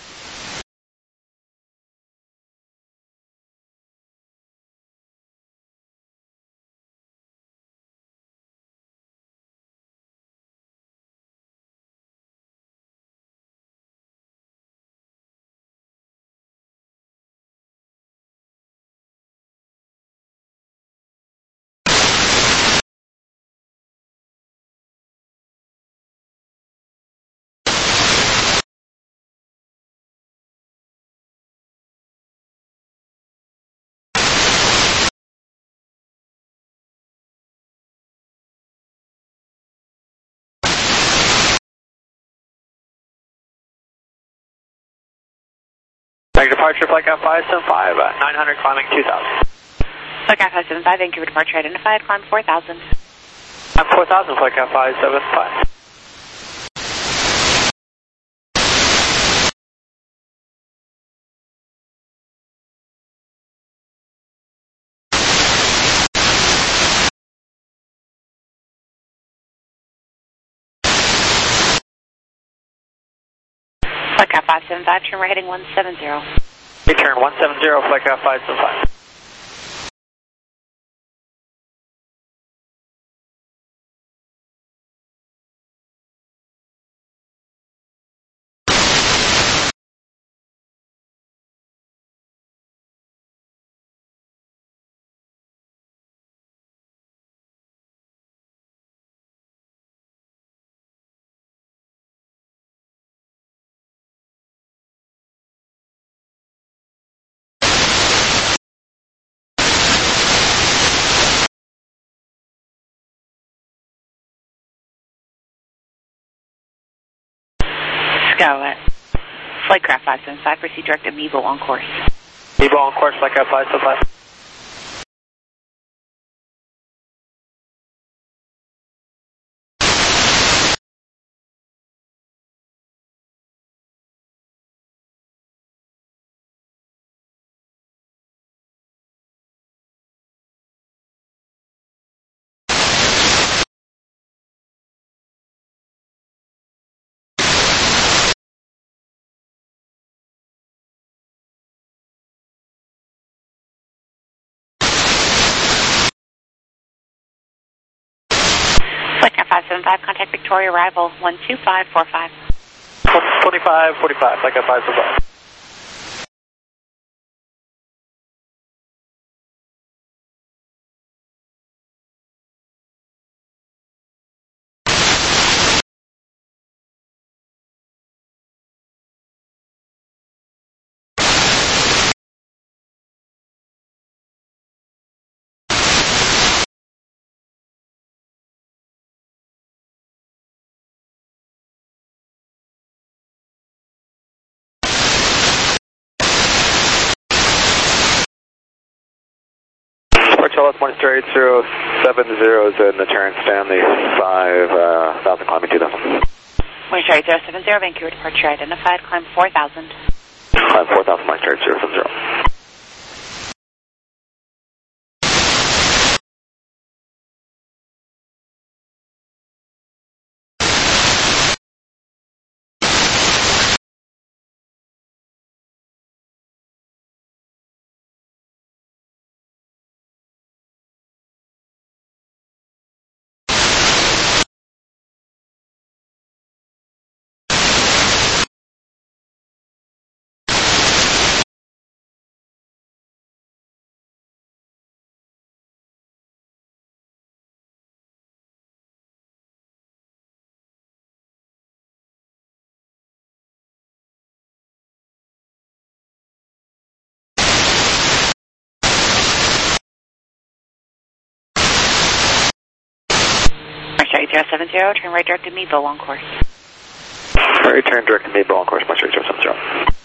Back departure, flight count five seven five, uh, nine hundred, climbing two thousand. Flight count five seven five, Vancouver departure identified, climb four thousand. I'm four thousand, flight count five seven five. Flight count five seven five, turn we're heading one seven zero. Return one seven zero, flight count five seven five. SkyWest. Flightcraft five seven five, proceed direct to Mevo on course. Mevo on course, flight count five seven five. Flight five seven five, contact Victoria, arrival one two five four five. twenty-five forty-five, Flight five seven five. Charlotte, one straight, zero seven zeros in the turn, Stanley, five thousand, climbing two thousand. One straight, zero seven zero, Vancouver departure identified, climb four thousand. Climb four thousand, one straight, zero seven zero. zero seven zero, turn right direct to Meadville on course. Right, turn direct to Meadville on course, one straight, zero seven zero.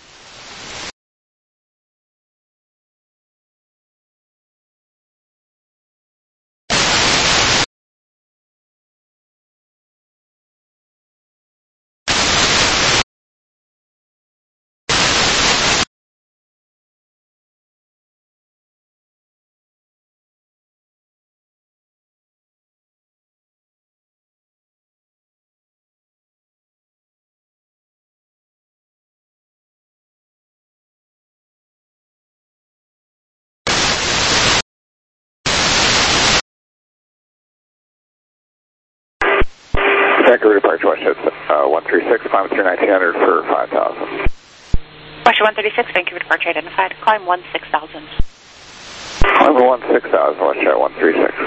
Vancouver departure, Westjet uh, one three six, climb through nineteen hundred for five thousand. Westjet one thirty-six, Vancouver departure identified, climb one six thousand. Climb one six thousand, Westjet one three six.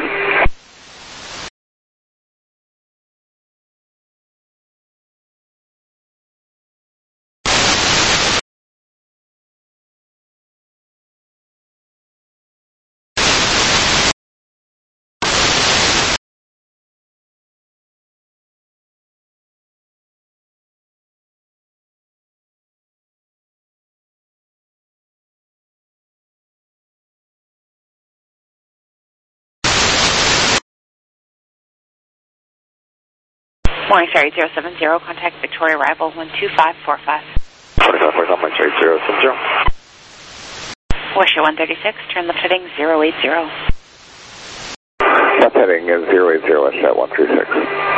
Morning, sorry, zero seven zero, contact Victoria, arrival one two five four five. twenty-five four, one straight, zero seven zero. Westjet one thirty-six, turn left heading zero eight zero. Left heading is zero eight zero, Westjet one three six.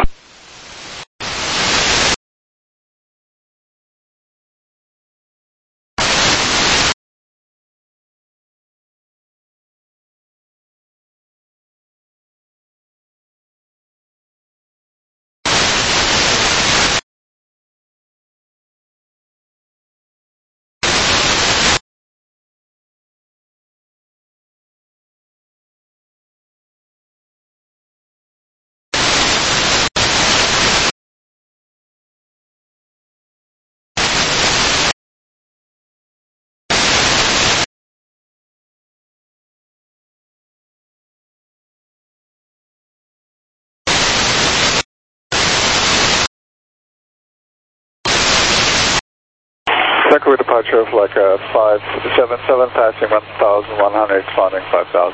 Vancouver departure of like a five seven seven, passing one thousand one hundred, climbing five thousand.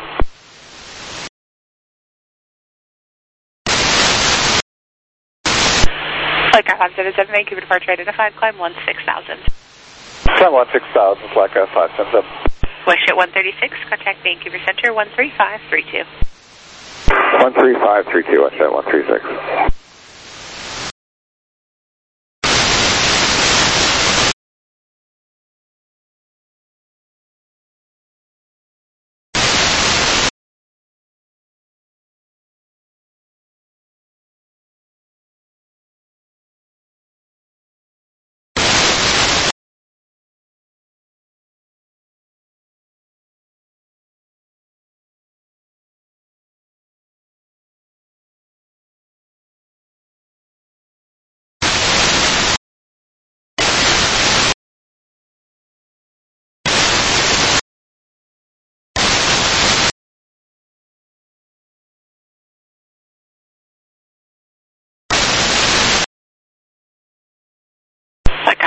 Flight five seven seven, Vancouver departure identified, climb one six thousand. Climb one six thousand, like a five seven seven. Westjet one thirty-six, contact Vancouver Center one three five three two. one three five three two, Westjet one three six.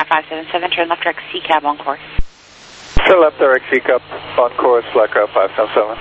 five seven seven, turn left direct C cab on course. Turn left direct C cab on course, Flycraft five seven seven.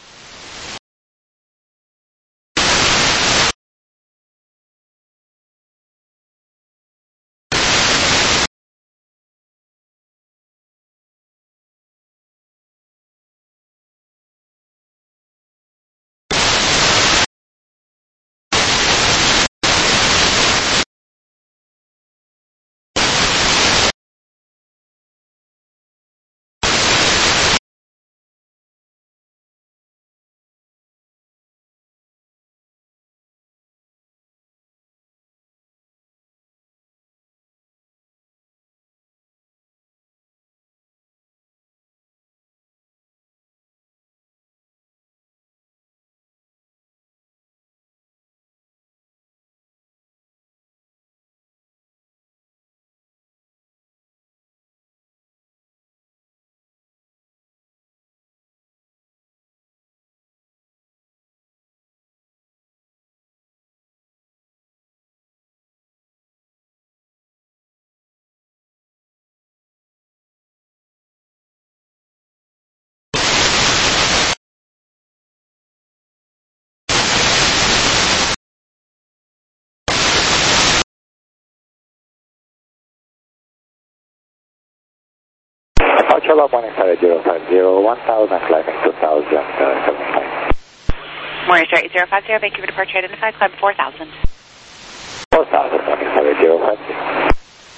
Departure log one eight zero five zero, one thousand, climbing two thousand, uh, seventy-five. Morningstar eight zero five zero, Vancouver departure identified, climb four thousand. four thousand, Morningstar eight zero five zero.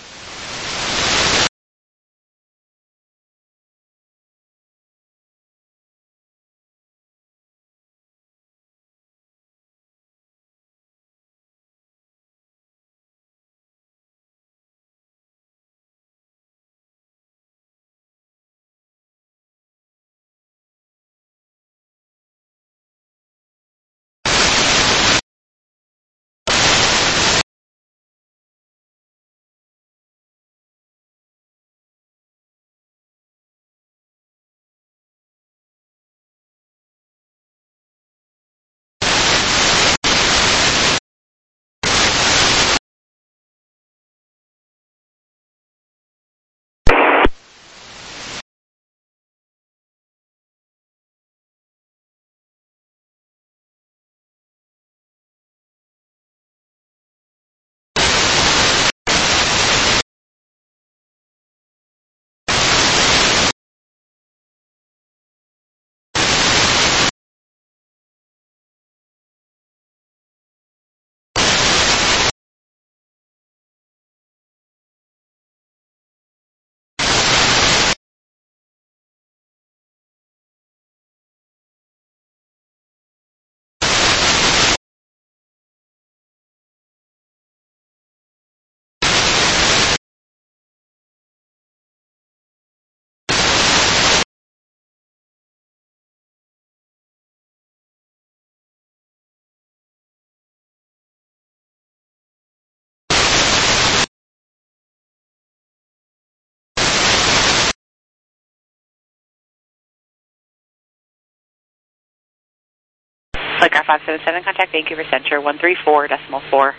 Flycraft five seven seven, contact Vancouver Center one three four decimal four.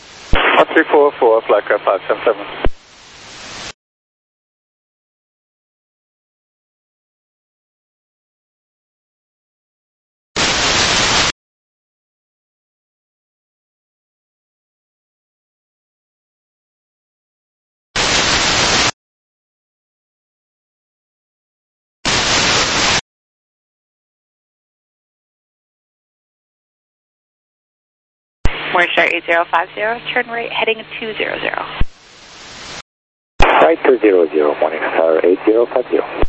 one three four four, Flycraft five seven seven. Morningstar eight zero five zero, turn right heading two zero zero. Right two zero zero, Morningstar eight zero five zero.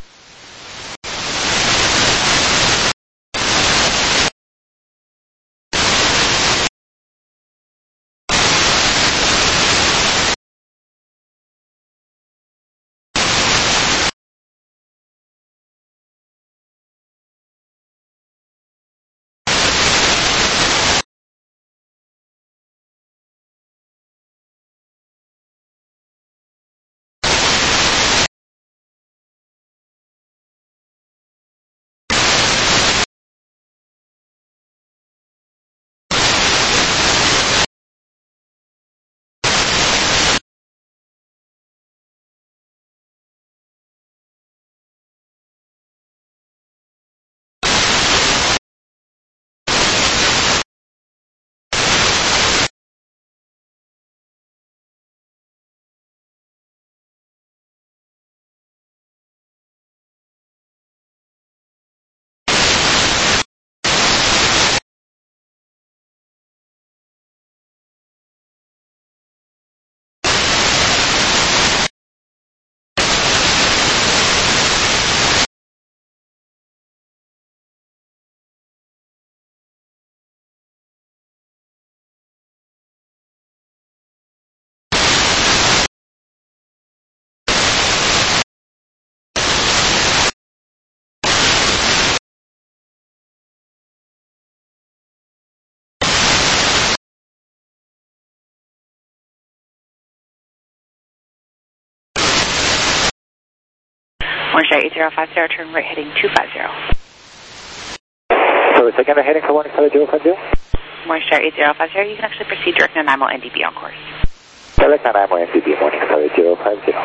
Morning Star eight zero five zero, turn right heading two five zero. So it's again a heading for Morning Star zero five zero? Morning Star eight zero five zero, you can actually proceed direct Nanaimo N D B on course. Direct Nanaimo N D B, Morning Star eight zero five zero.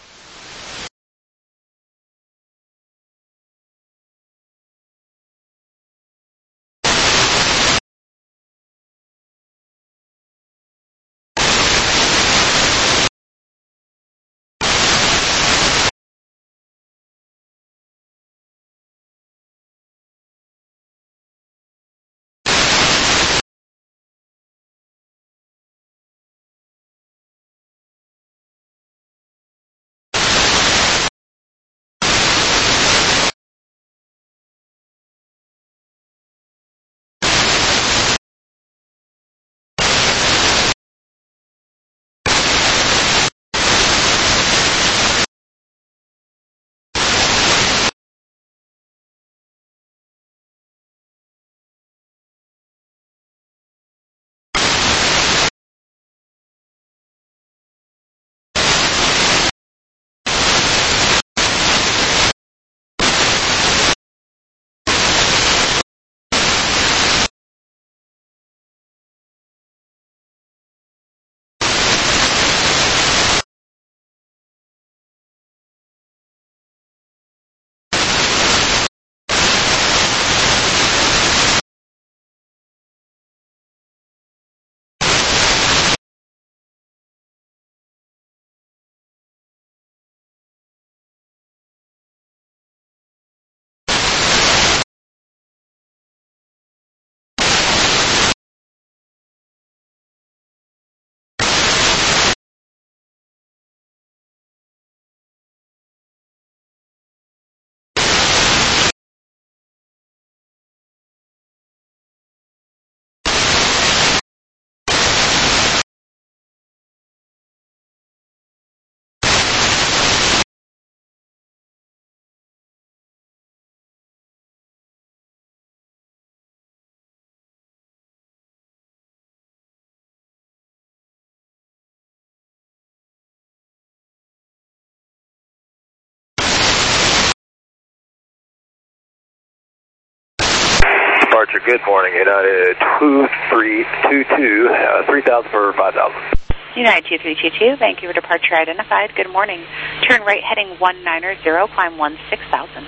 Departure, good morning, United two three two two, uh, three thousand for five thousand. United two three two two, Vancouver departure identified, good morning. Turn right heading one nine zero, climb one six thousand.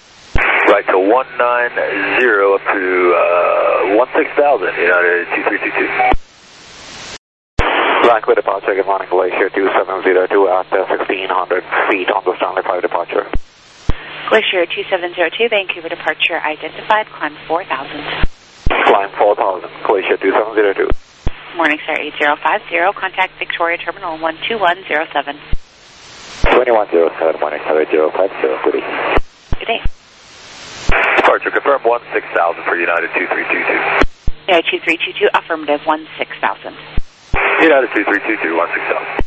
Right to one nine zero up to uh, one six thousand, United two three two two. Vancouver departure, good morning, Glacier two seven zero two at uh, sixteen hundred feet on the Stanley five departure. Glacier two seven zero two, Vancouver departure identified, climb four thousand. Climb four thousand, Glacier two seven zero two. Morning Star eight zero five zero, contact Victoria Terminal one two one zero seven. twenty-one zero seven, Morning Star eight zero five zero, good evening. Good day. Departure, confirm one six thousand for United two three two two. United two three two two, affirmative one six thousand. United two three two two, one six thousand.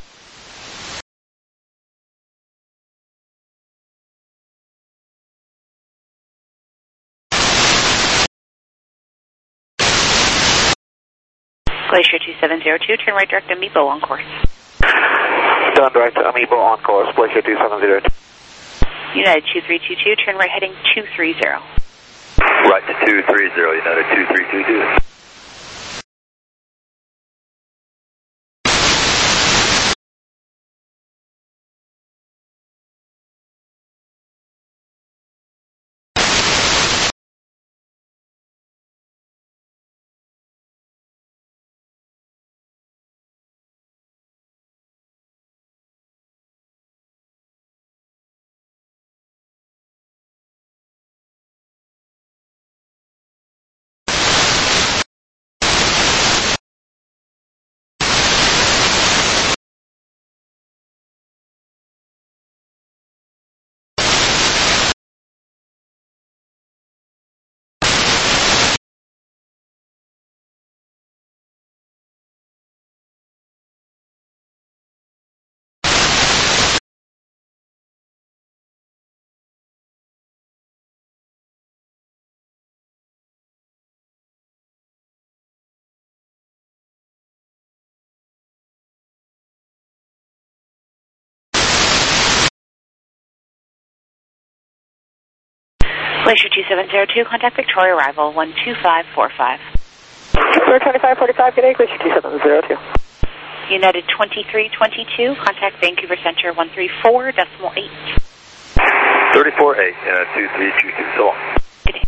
Glacier two seven zero two, turn right direct Amiibo on course. Turn right to Amiibo on course, Glacier two seven zero two. United two three two two, turn right heading two three zero. Right to two three zero, United two three two two. Glacier two seven zero two, contact Victoria arrival one two five four five. Victoria twenty-five forty-five, good day, Glacier two seven zero two. United twenty-three twenty-two, contact Vancouver Center one three four decimal eight. thirty-four eight, uh, two three two two, so long. Good day.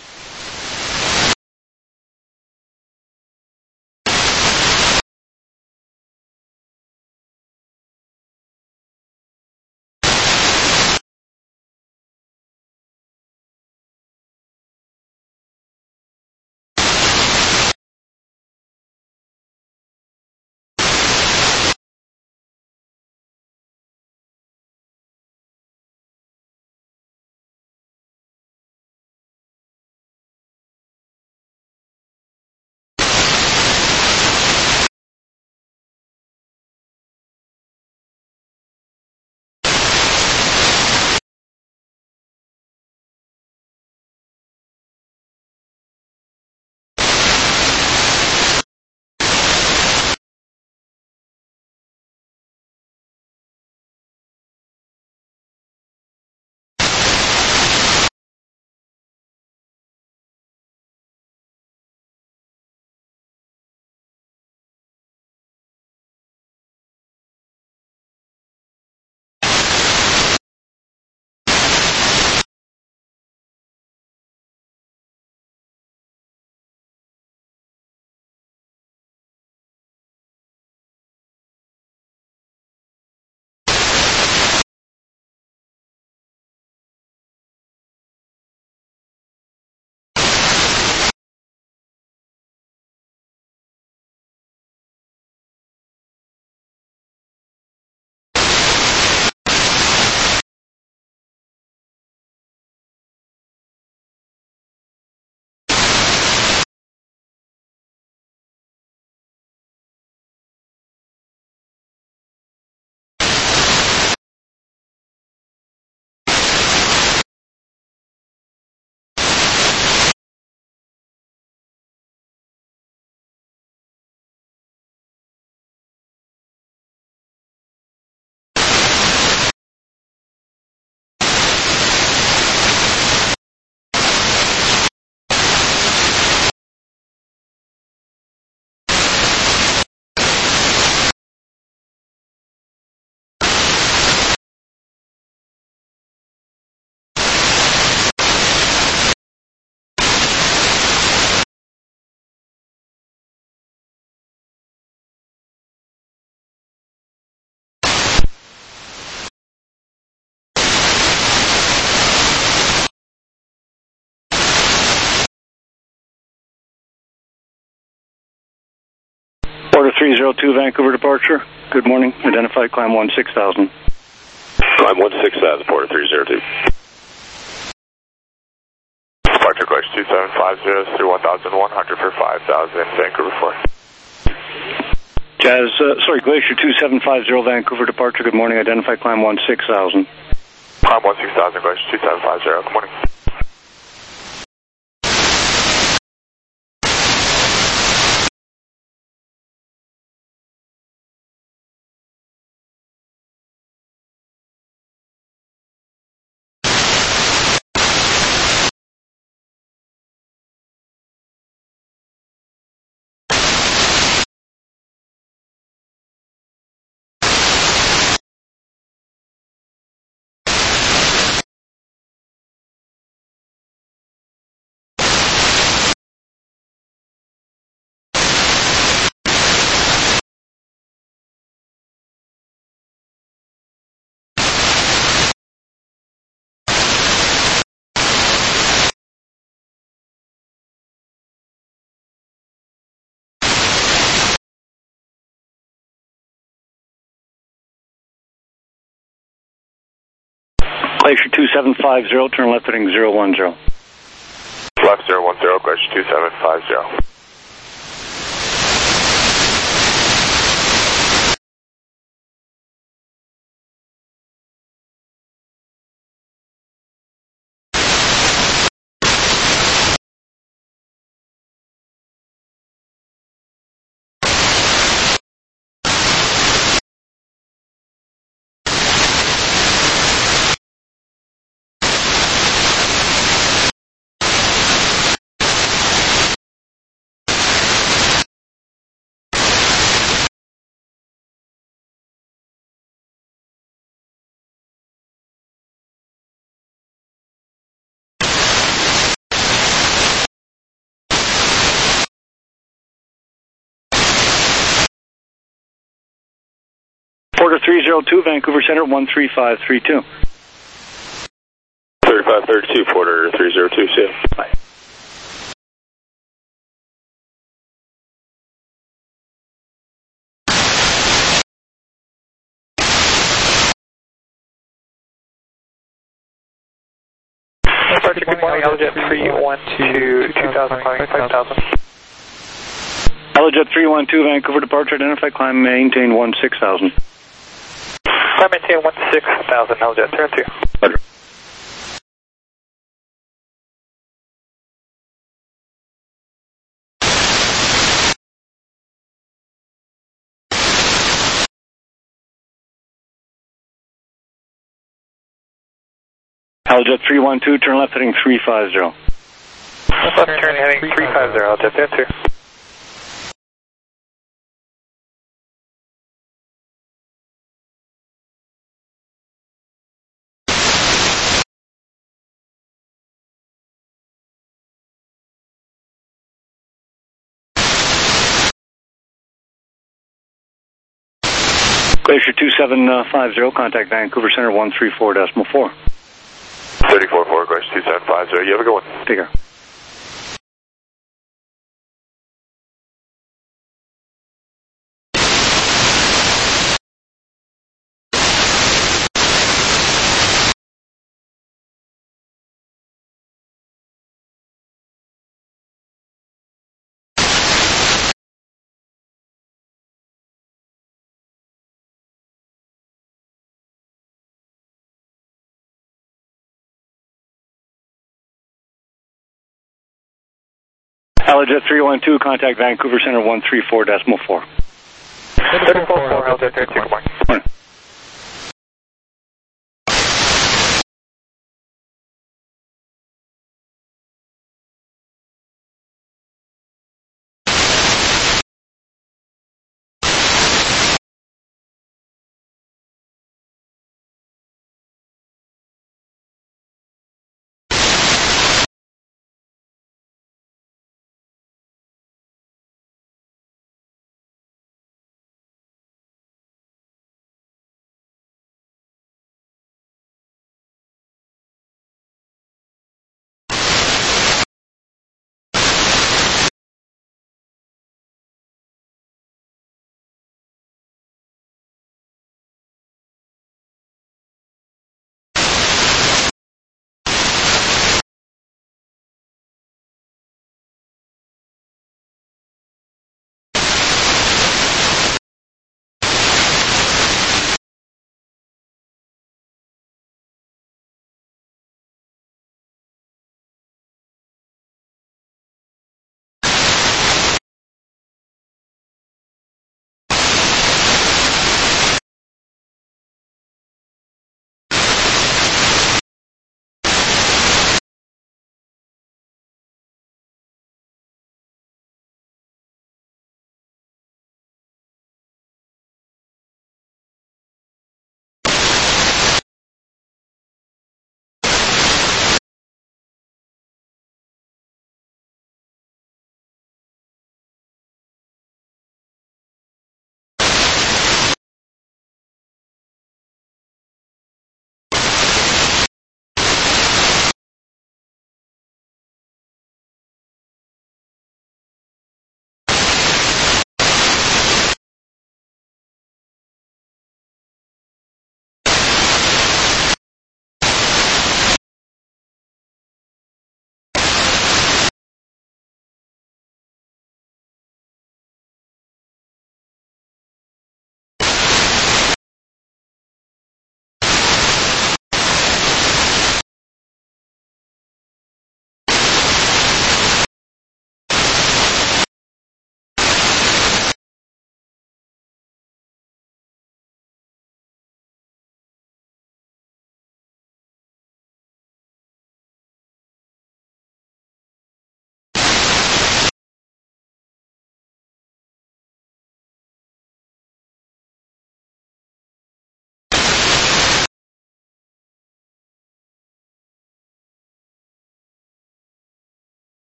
Porter three zero two, Vancouver departure. Good morning. Identified climb one six thousand. Climb one six thousand, Porter three zero two. Departure Glacier two seven five zero through one thousand one hundred for five thousand, Vancouver four. Jazz, uh, sorry, Glacier two seven five zero, Vancouver departure. Good morning. Identified climb one six thousand. Climb one six thousand, Glacier two seven five zero. Good morning. Glacier two seven five zero, turn left heading zero one zero. Left zero one zero, Glacier two seven five zero. Porter three zero two, Vancouver Center, one three five three two. thirty-five thirty-two, Porter three zero two, see you. Bye. Departure, good morning, Aljet three one two, two thousand, climbing five thousand. Aljet three one two, Vancouver departure, identify, climb, maintain one six thousand. Climb, maintain one six thousand, Aljet, turn two. Roger. Aljet three one two, turn left heading three five zero. Left turn heading three five zero, Aljet, turn two. Glacier two seven five zero, contact Vancouver Center one three four decimal four. thirty-four four, Glacier two seven five zero, you have a good one. Take care. Aljet three one two, contact Vancouver Center one three four decimal four. thirty-four four, Aljet, turn two, good morning. Morning.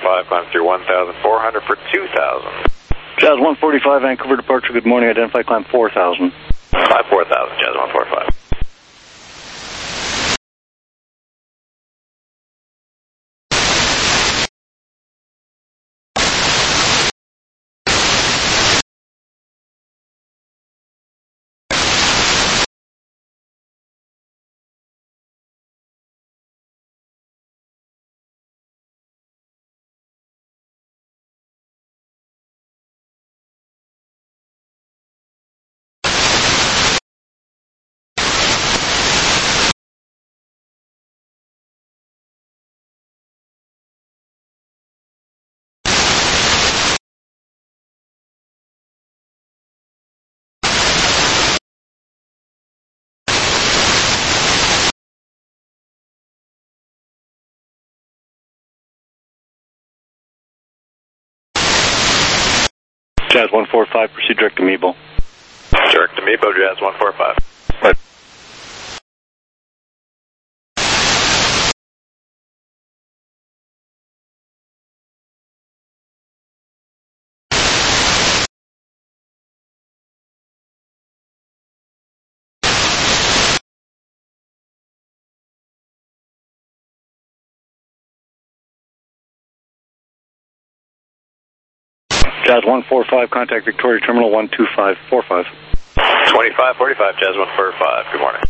five, climb through one thousand four hundred for two thousand. Jazz one forty-five, Vancouver departure, good morning, identify climb four thousand. Climb four thousand, Jazz one forty-five. Jazz one forty-five, proceed direct to Meebo. Direct to Meebo, Jazz one forty-five. Right. Jazz one forty-five, contact Victoria Terminal one two five four five. twenty-five forty-five, Jazz one forty-five, good morning.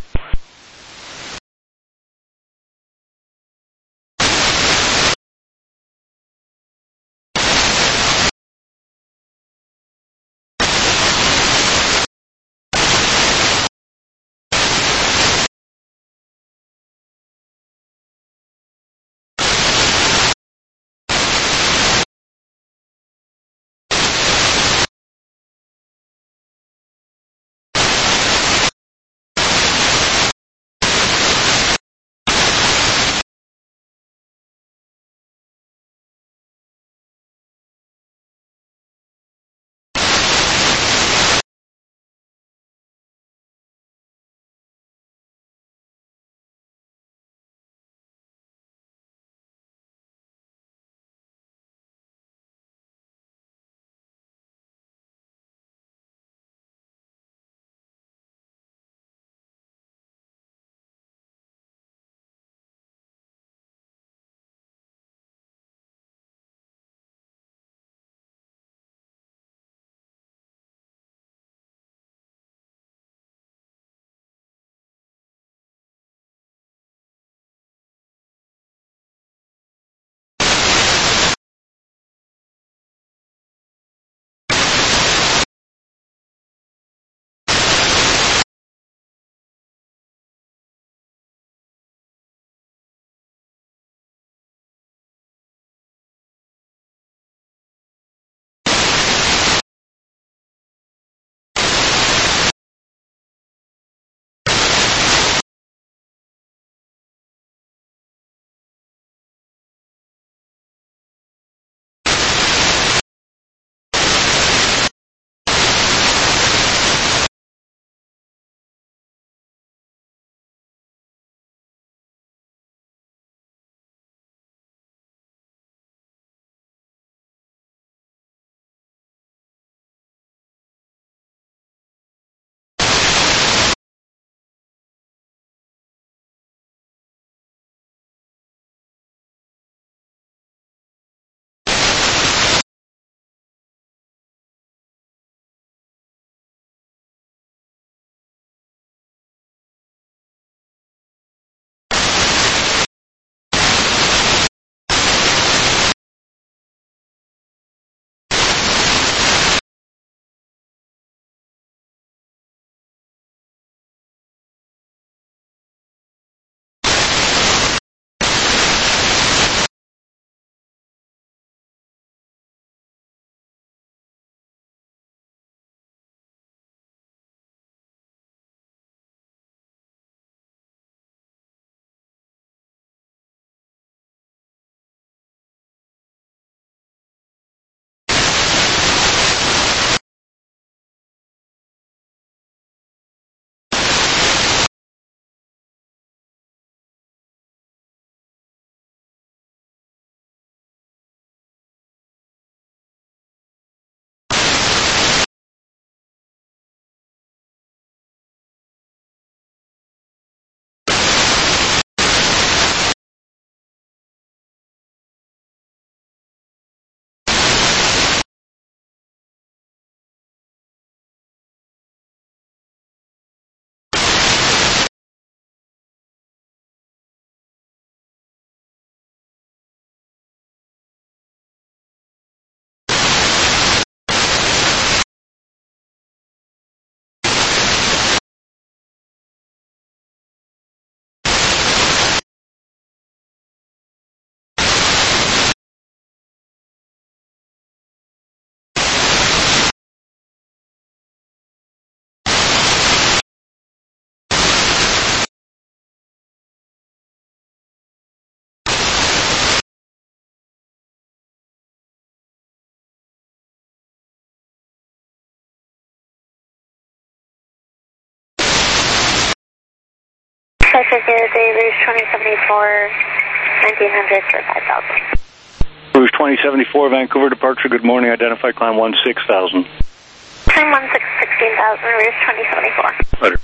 Departure good day, Rouge twenty seventy-four, nineteen hundred for five thousand. Rouge twenty seventy-four, Vancouver departure, good morning, identify climb one six thousand. Climb one six, sixteen thousand, Rouge twenty seventy-four. Later.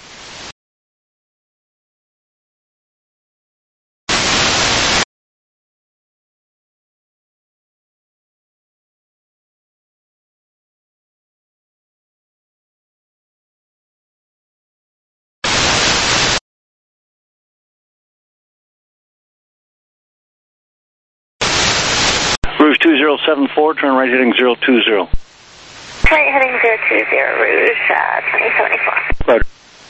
Rouge two zero seven four, turn right heading zero two zero. Right heading zero two zero, Rouge uh, twenty seventy-four. Later.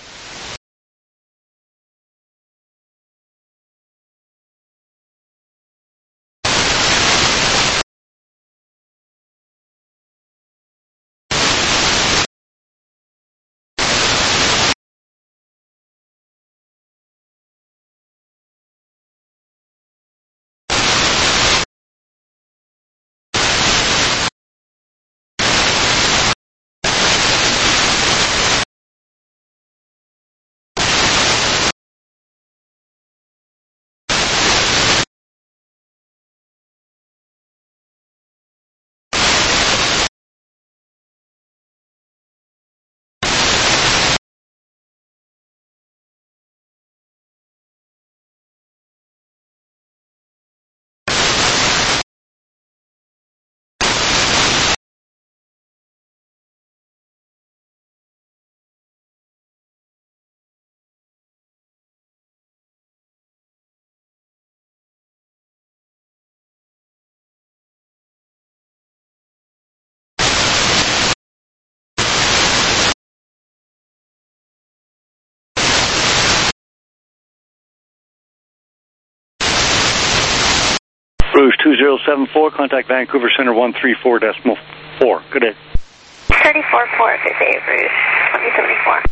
Rouge two zero seven four, contact Vancouver Center one three four decimal four. Good day. thirty-four four, good day, Rouge twenty seventy-four.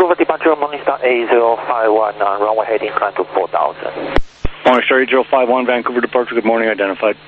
Vancouver departure Morningstar eight zero five one on runway heading climb to four thousand. Morningstar eight zero five one, Vancouver departure, good morning, identified.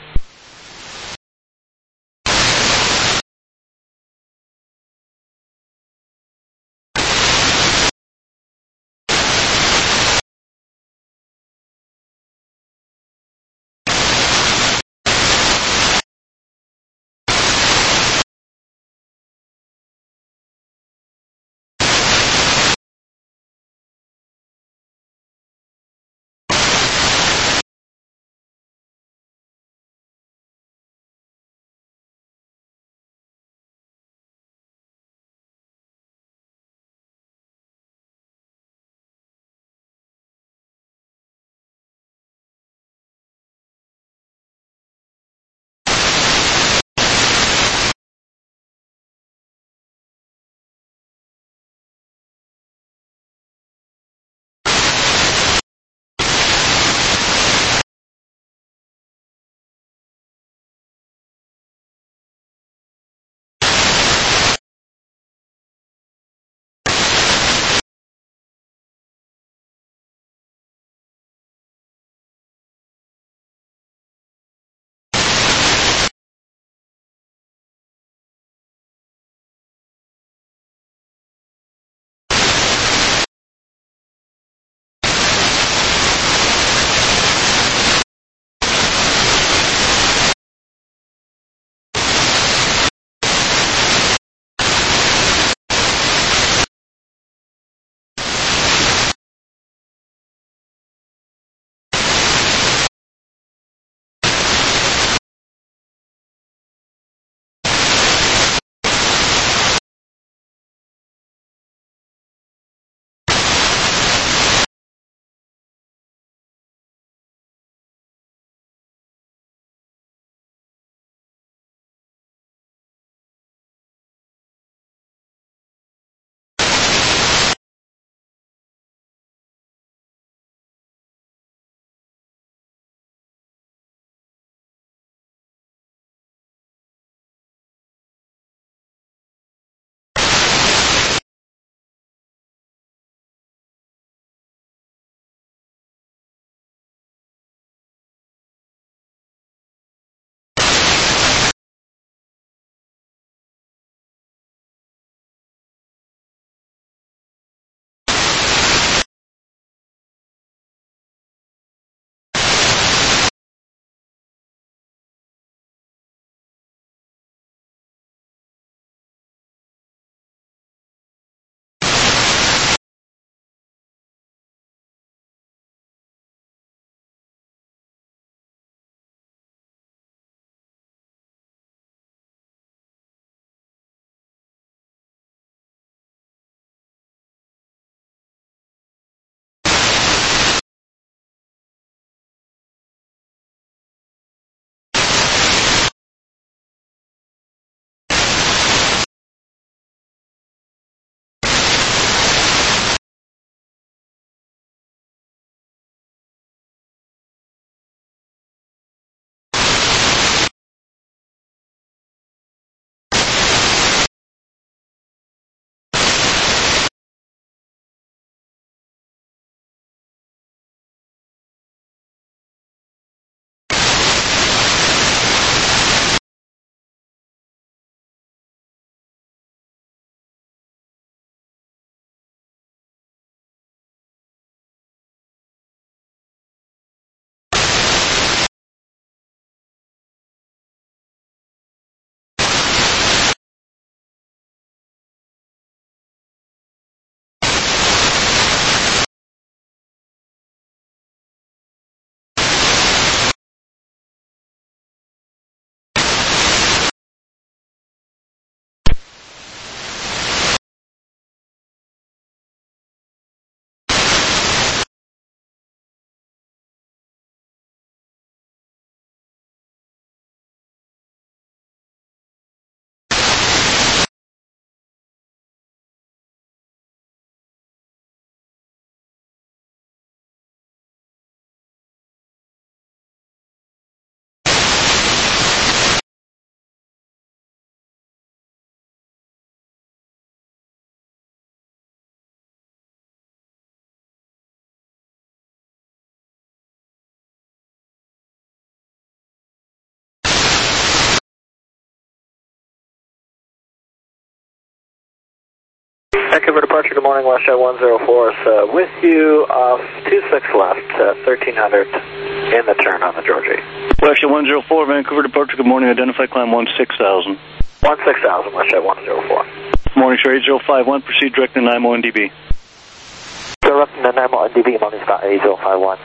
Vancouver departure, good morning, Westjet one zero four, so with you off two six left, uh, thirteen hundred in the turn on the Georgia. Westjet one zero four, Vancouver departure, good morning, identify climb one six thousand. one six thousand, Westjet one zero four. Morning, sir, eight zero five one, proceed direct to Nanaimo N D B. Direct to Nanaimo N D B, morning start eight zero five one.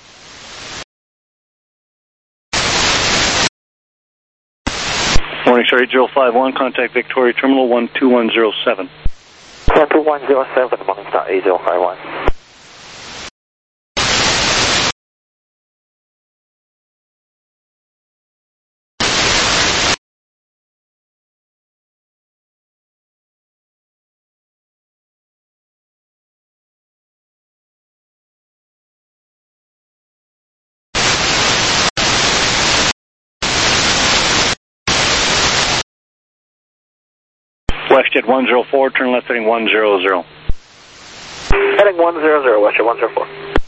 Morning, sir, eight zero five one, contact Victoria Terminal one two one zero seven. one two one zero seven, morning start eight zero five one. Westjet one zero four, turn left heading one zero zero. Heading one zero zero, Westjet one zero four.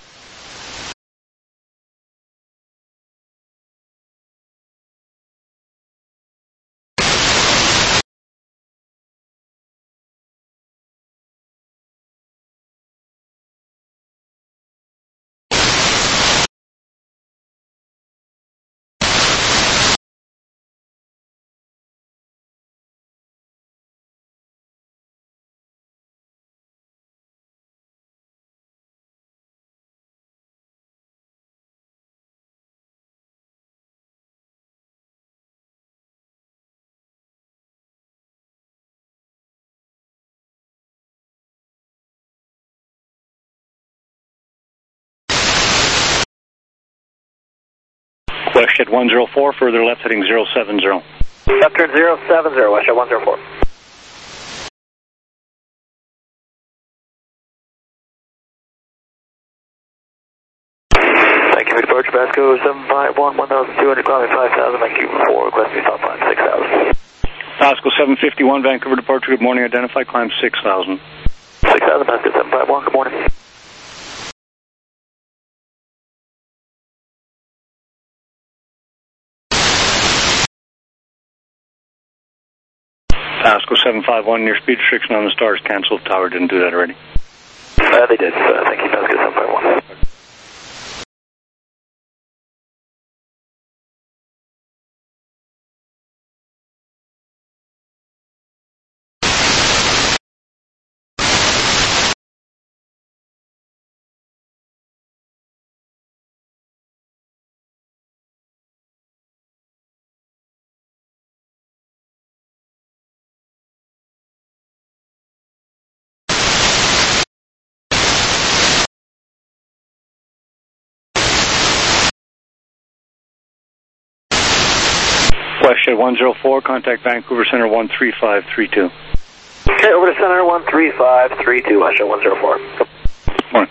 Westjet one zero four, further left heading zero seven zero. Left turn zero seven zero, Westjet one zero four. Thank you for departure, Vasco seven five one, one thousand two hundred, climbing five thousand, thank you for requesting stop line six thousand. Pasco seven fifty-one, Vancouver departure, good morning, identify climb six thousand. six thousand, Pasco seven five one, good morning. Pasco seven five one, near speed restriction on the stars, canceled, tower didn't do that already. Uh, they did, uh, thank you, Pasco seven five one. Westjet one zero four, contact Vancouver Center one three five three two. Okay, over to Center one three five three two, Westjet one zero four. Morning.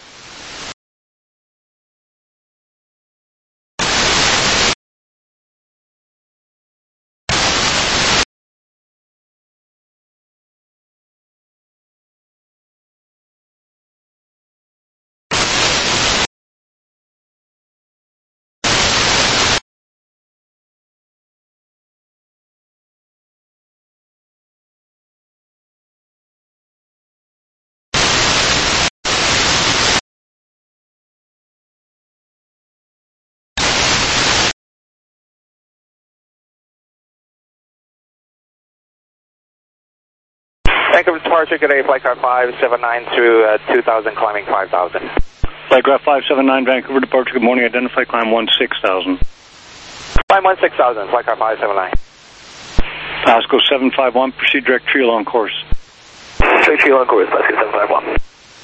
Vancouver departure, good day, flight car five seven nine through uh, two thousand, climbing five thousand. Flight graph five seven nine, Vancouver departure, good morning, identify climb one six thousand. Climb one six thousand, flight car five seven nine. Pasco seven five one, proceed direct trio on course. Straight trio on course, Pasco seven five one.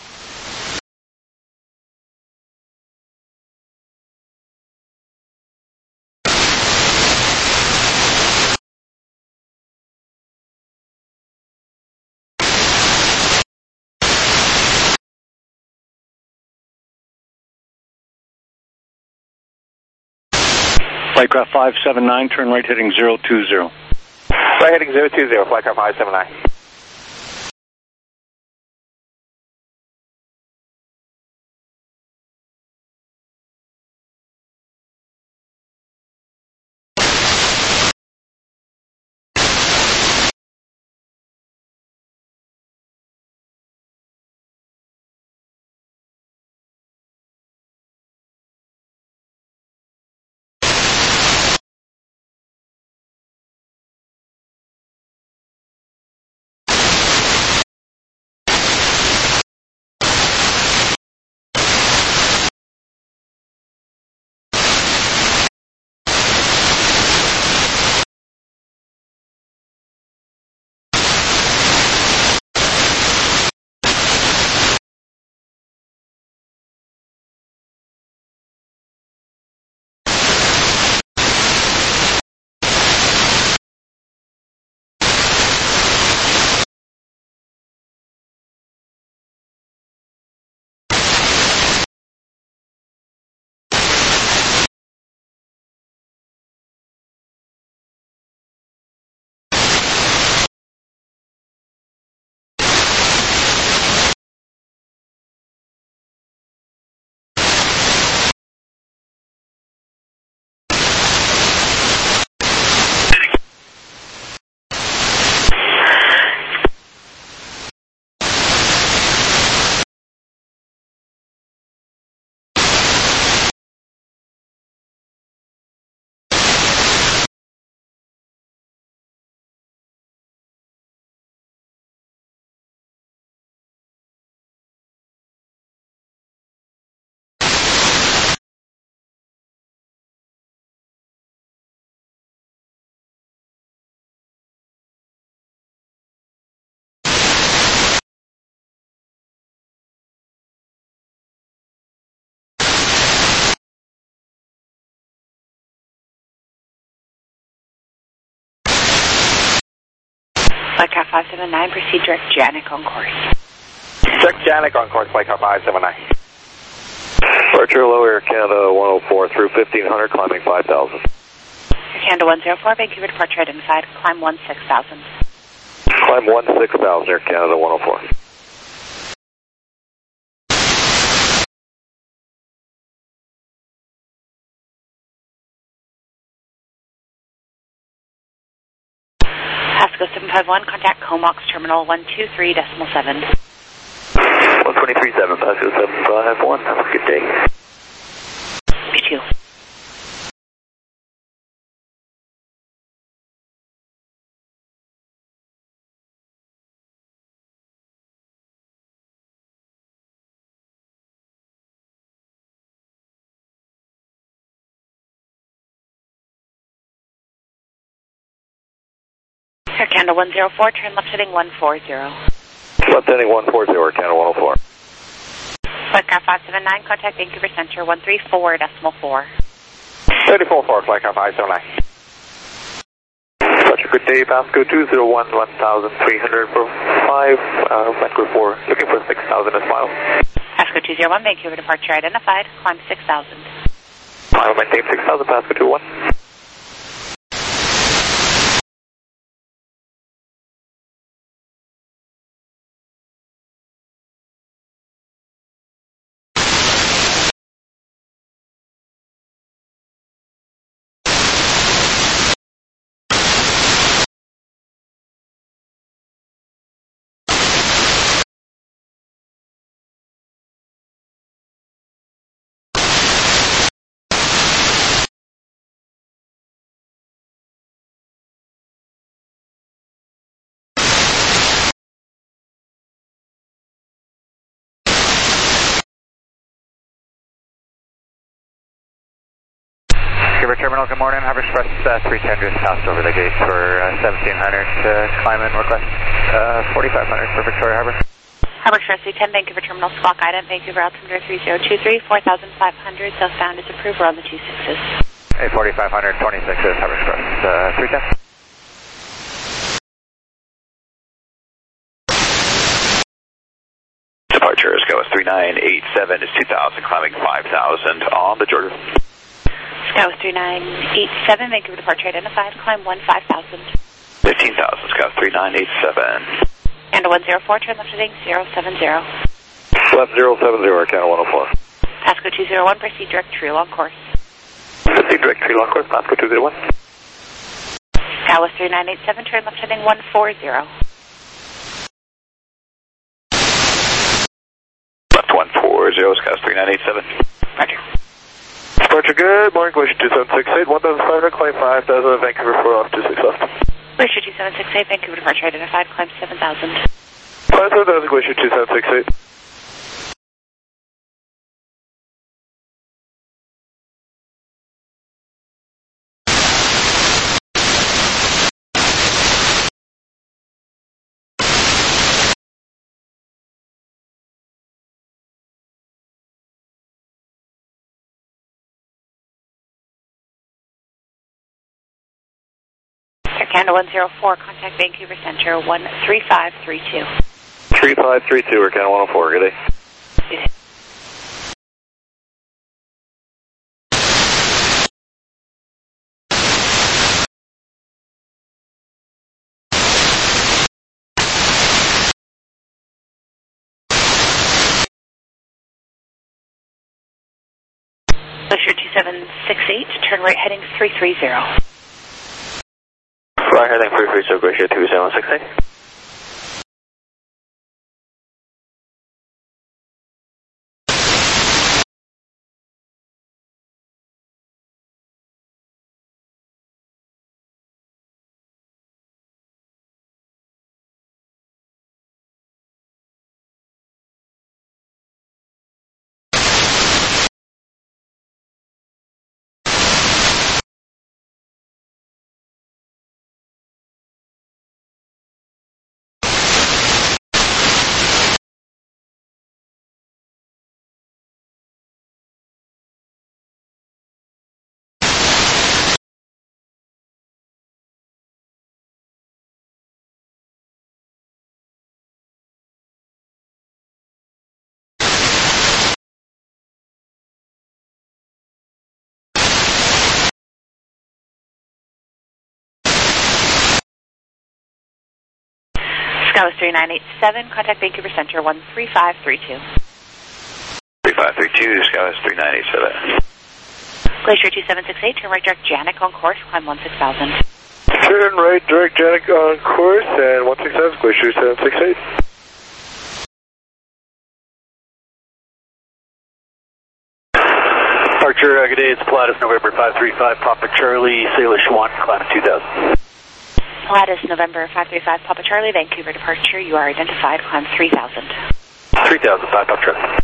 Flight graph five seven nine, turn right heading zero two zero. Right heading zero two zero, flight car five seven nine. Flightcraft five seven nine, proceed direct Janik on course. Direct Janik on course, Flightcraft five seven nine. Departure low Air Canada one oh four through fifteen hundred, climbing five thousand. Air Canada one oh four, Vancouver departure identified, climb one six thousand. Climb one six thousand, Air Canada one oh four. Pasco seven five one, contact Comox Terminal one two three decimal seven. one twenty-three point seven, Pasco seven five one, have a good day. You too. Air Canada one oh four, turn left heading one forty. Left heading one forty, Air Canada one oh four. Flightcraft five seven nine, contact Vancouver Center one three four decimal four. thirty-four four, Flightcraft five seven nine. Such a good day, Pasco two oh one, one thousand three hundred for five, uh, Vancouver four, looking for six thousand as miles. Pasco two oh one, Vancouver departure identified, climb six thousand. Mile maintain six thousand, Pasco two oh one. Terminal, good morning. Harbor Express uh, three ten just passed over the gate for uh, seventeen hundred uh, climb in request uh, forty-five hundred for Victoria Harbor. Harbor Express three ten, Vancouver Terminal, squawk item, Vancouver altimeter three zero two three, four thousand five hundred, southbound is approved, we're on the two sixes. Hey, forty-five hundred, twenty-sixes, Harbor Express uh, three ten. Departure is Ghost three nine eight seven is two thousand, climbing five thousand on the Georgia. Scout three nine eight seven, Vancouver departure identified, climb one five thousand. fifteen thousand, Scout three nine eight seven. And one oh four, turn left heading zero seven zero. Left zero seven zero, Canada one oh four. Pasco two oh one, proceed direct True on course. Proceed direct True on course, Pasco two oh one. Scout three nine eight seven, turn left heading one forty. Left one forty, Scout three nine eight seven. Roger. Departure, good morning, Glacier two seven six eight, one thousand five hundred, climb five thousand, Vancouver four off two six left. Glacier two seven six eight, Vancouver departure identified, climb seven thousand. Climb seven thousand, Glacier two seven six eight. Canada one oh four, contact Vancouver Center one three five three two. three five three two, Air Canada one oh four, good day. Glacier two seven six eight, turn right heading three three zero. Right heading three three zero, Glacier two seven six eight. Skywest three nine eight seven, contact Vancouver Center one three five three two. three five three two, Skywest three nine eight seven. Glacier two seven six eight, turn right direct Janik on course, climb one six thousand. Turn right direct Janik on course and one six thousand, Glacier seven six eight. Departure, uh, good day, it's Pilatus, November five three five, Papa Charlie, Salish one, climb two thousand. Pilatus, November five three five, Papa Charlie, Vancouver departure, you are identified, climb three thousand. three thousand, five, Papa Charlie.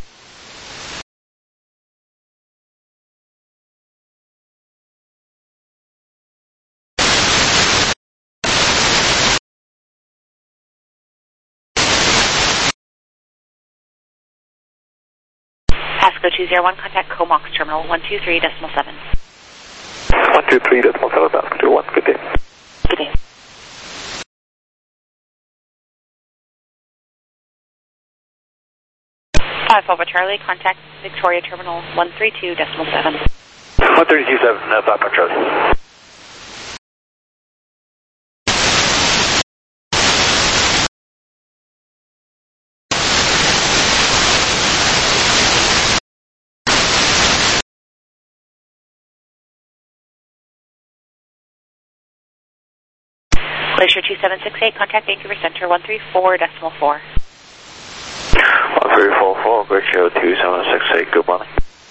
Pasco two zero one, contact Comox Terminal one two three decimal seven. one two three decimal seven, Pasco two one, good day. Good day. five Papa Charlie, contact Victoria Terminal one three two decimal seven. one three two seven, uh, five Papa Charlie. Glacier two seven six eight, contact Vancouver Center one three four decimal four. one three four four, Glacier two seven six eight, good morning.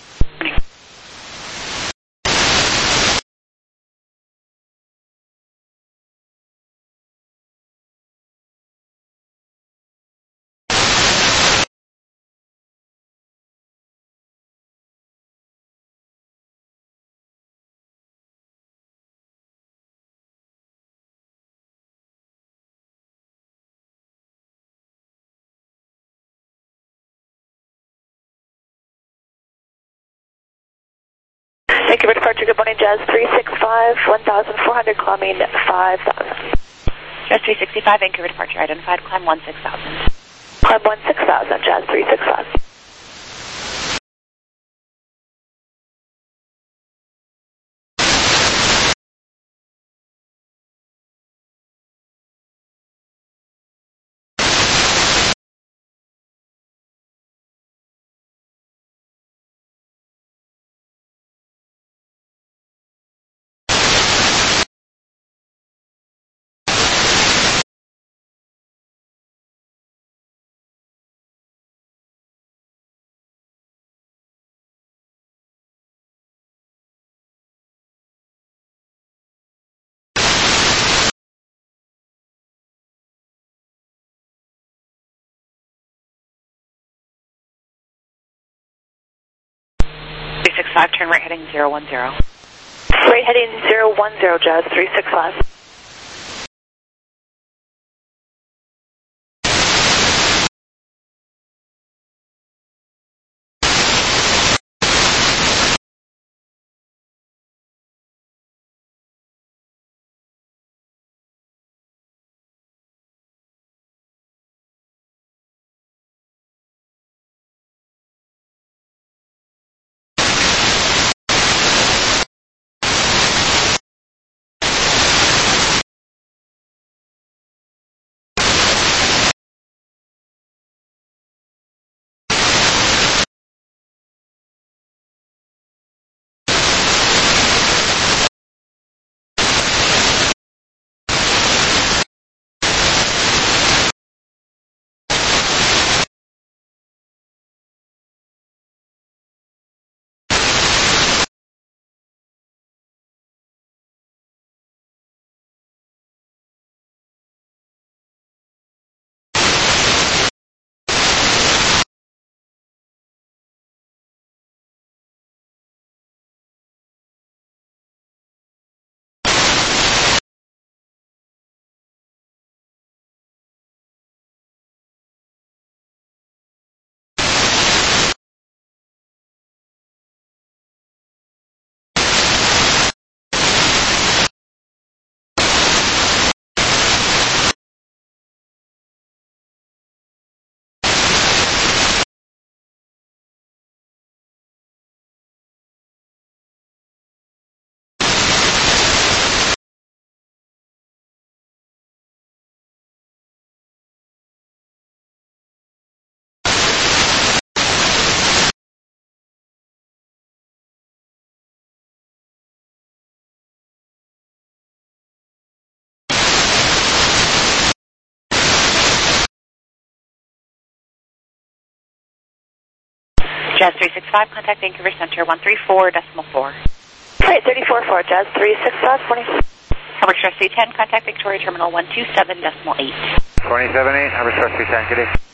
Vancouver departure, good morning, Jazz three six five, one thousand four hundred, climbing five thousand. Jazz three sixty-five, Vancouver departure identified, climb one six thousand. Climb one six thousand, Jazz three six five. three six five, turn right heading zero one zero. Right heading zero one zero, Jazz three six five. Jazz three six five, contact Vancouver Center one three four decimal four. Right, thirty-four four, Jazz three six five, twenty. Harbor Express three ten, contact Victoria Terminal one two seven decimal eight. twenty-seven eight, Harbor Express three ten, good day.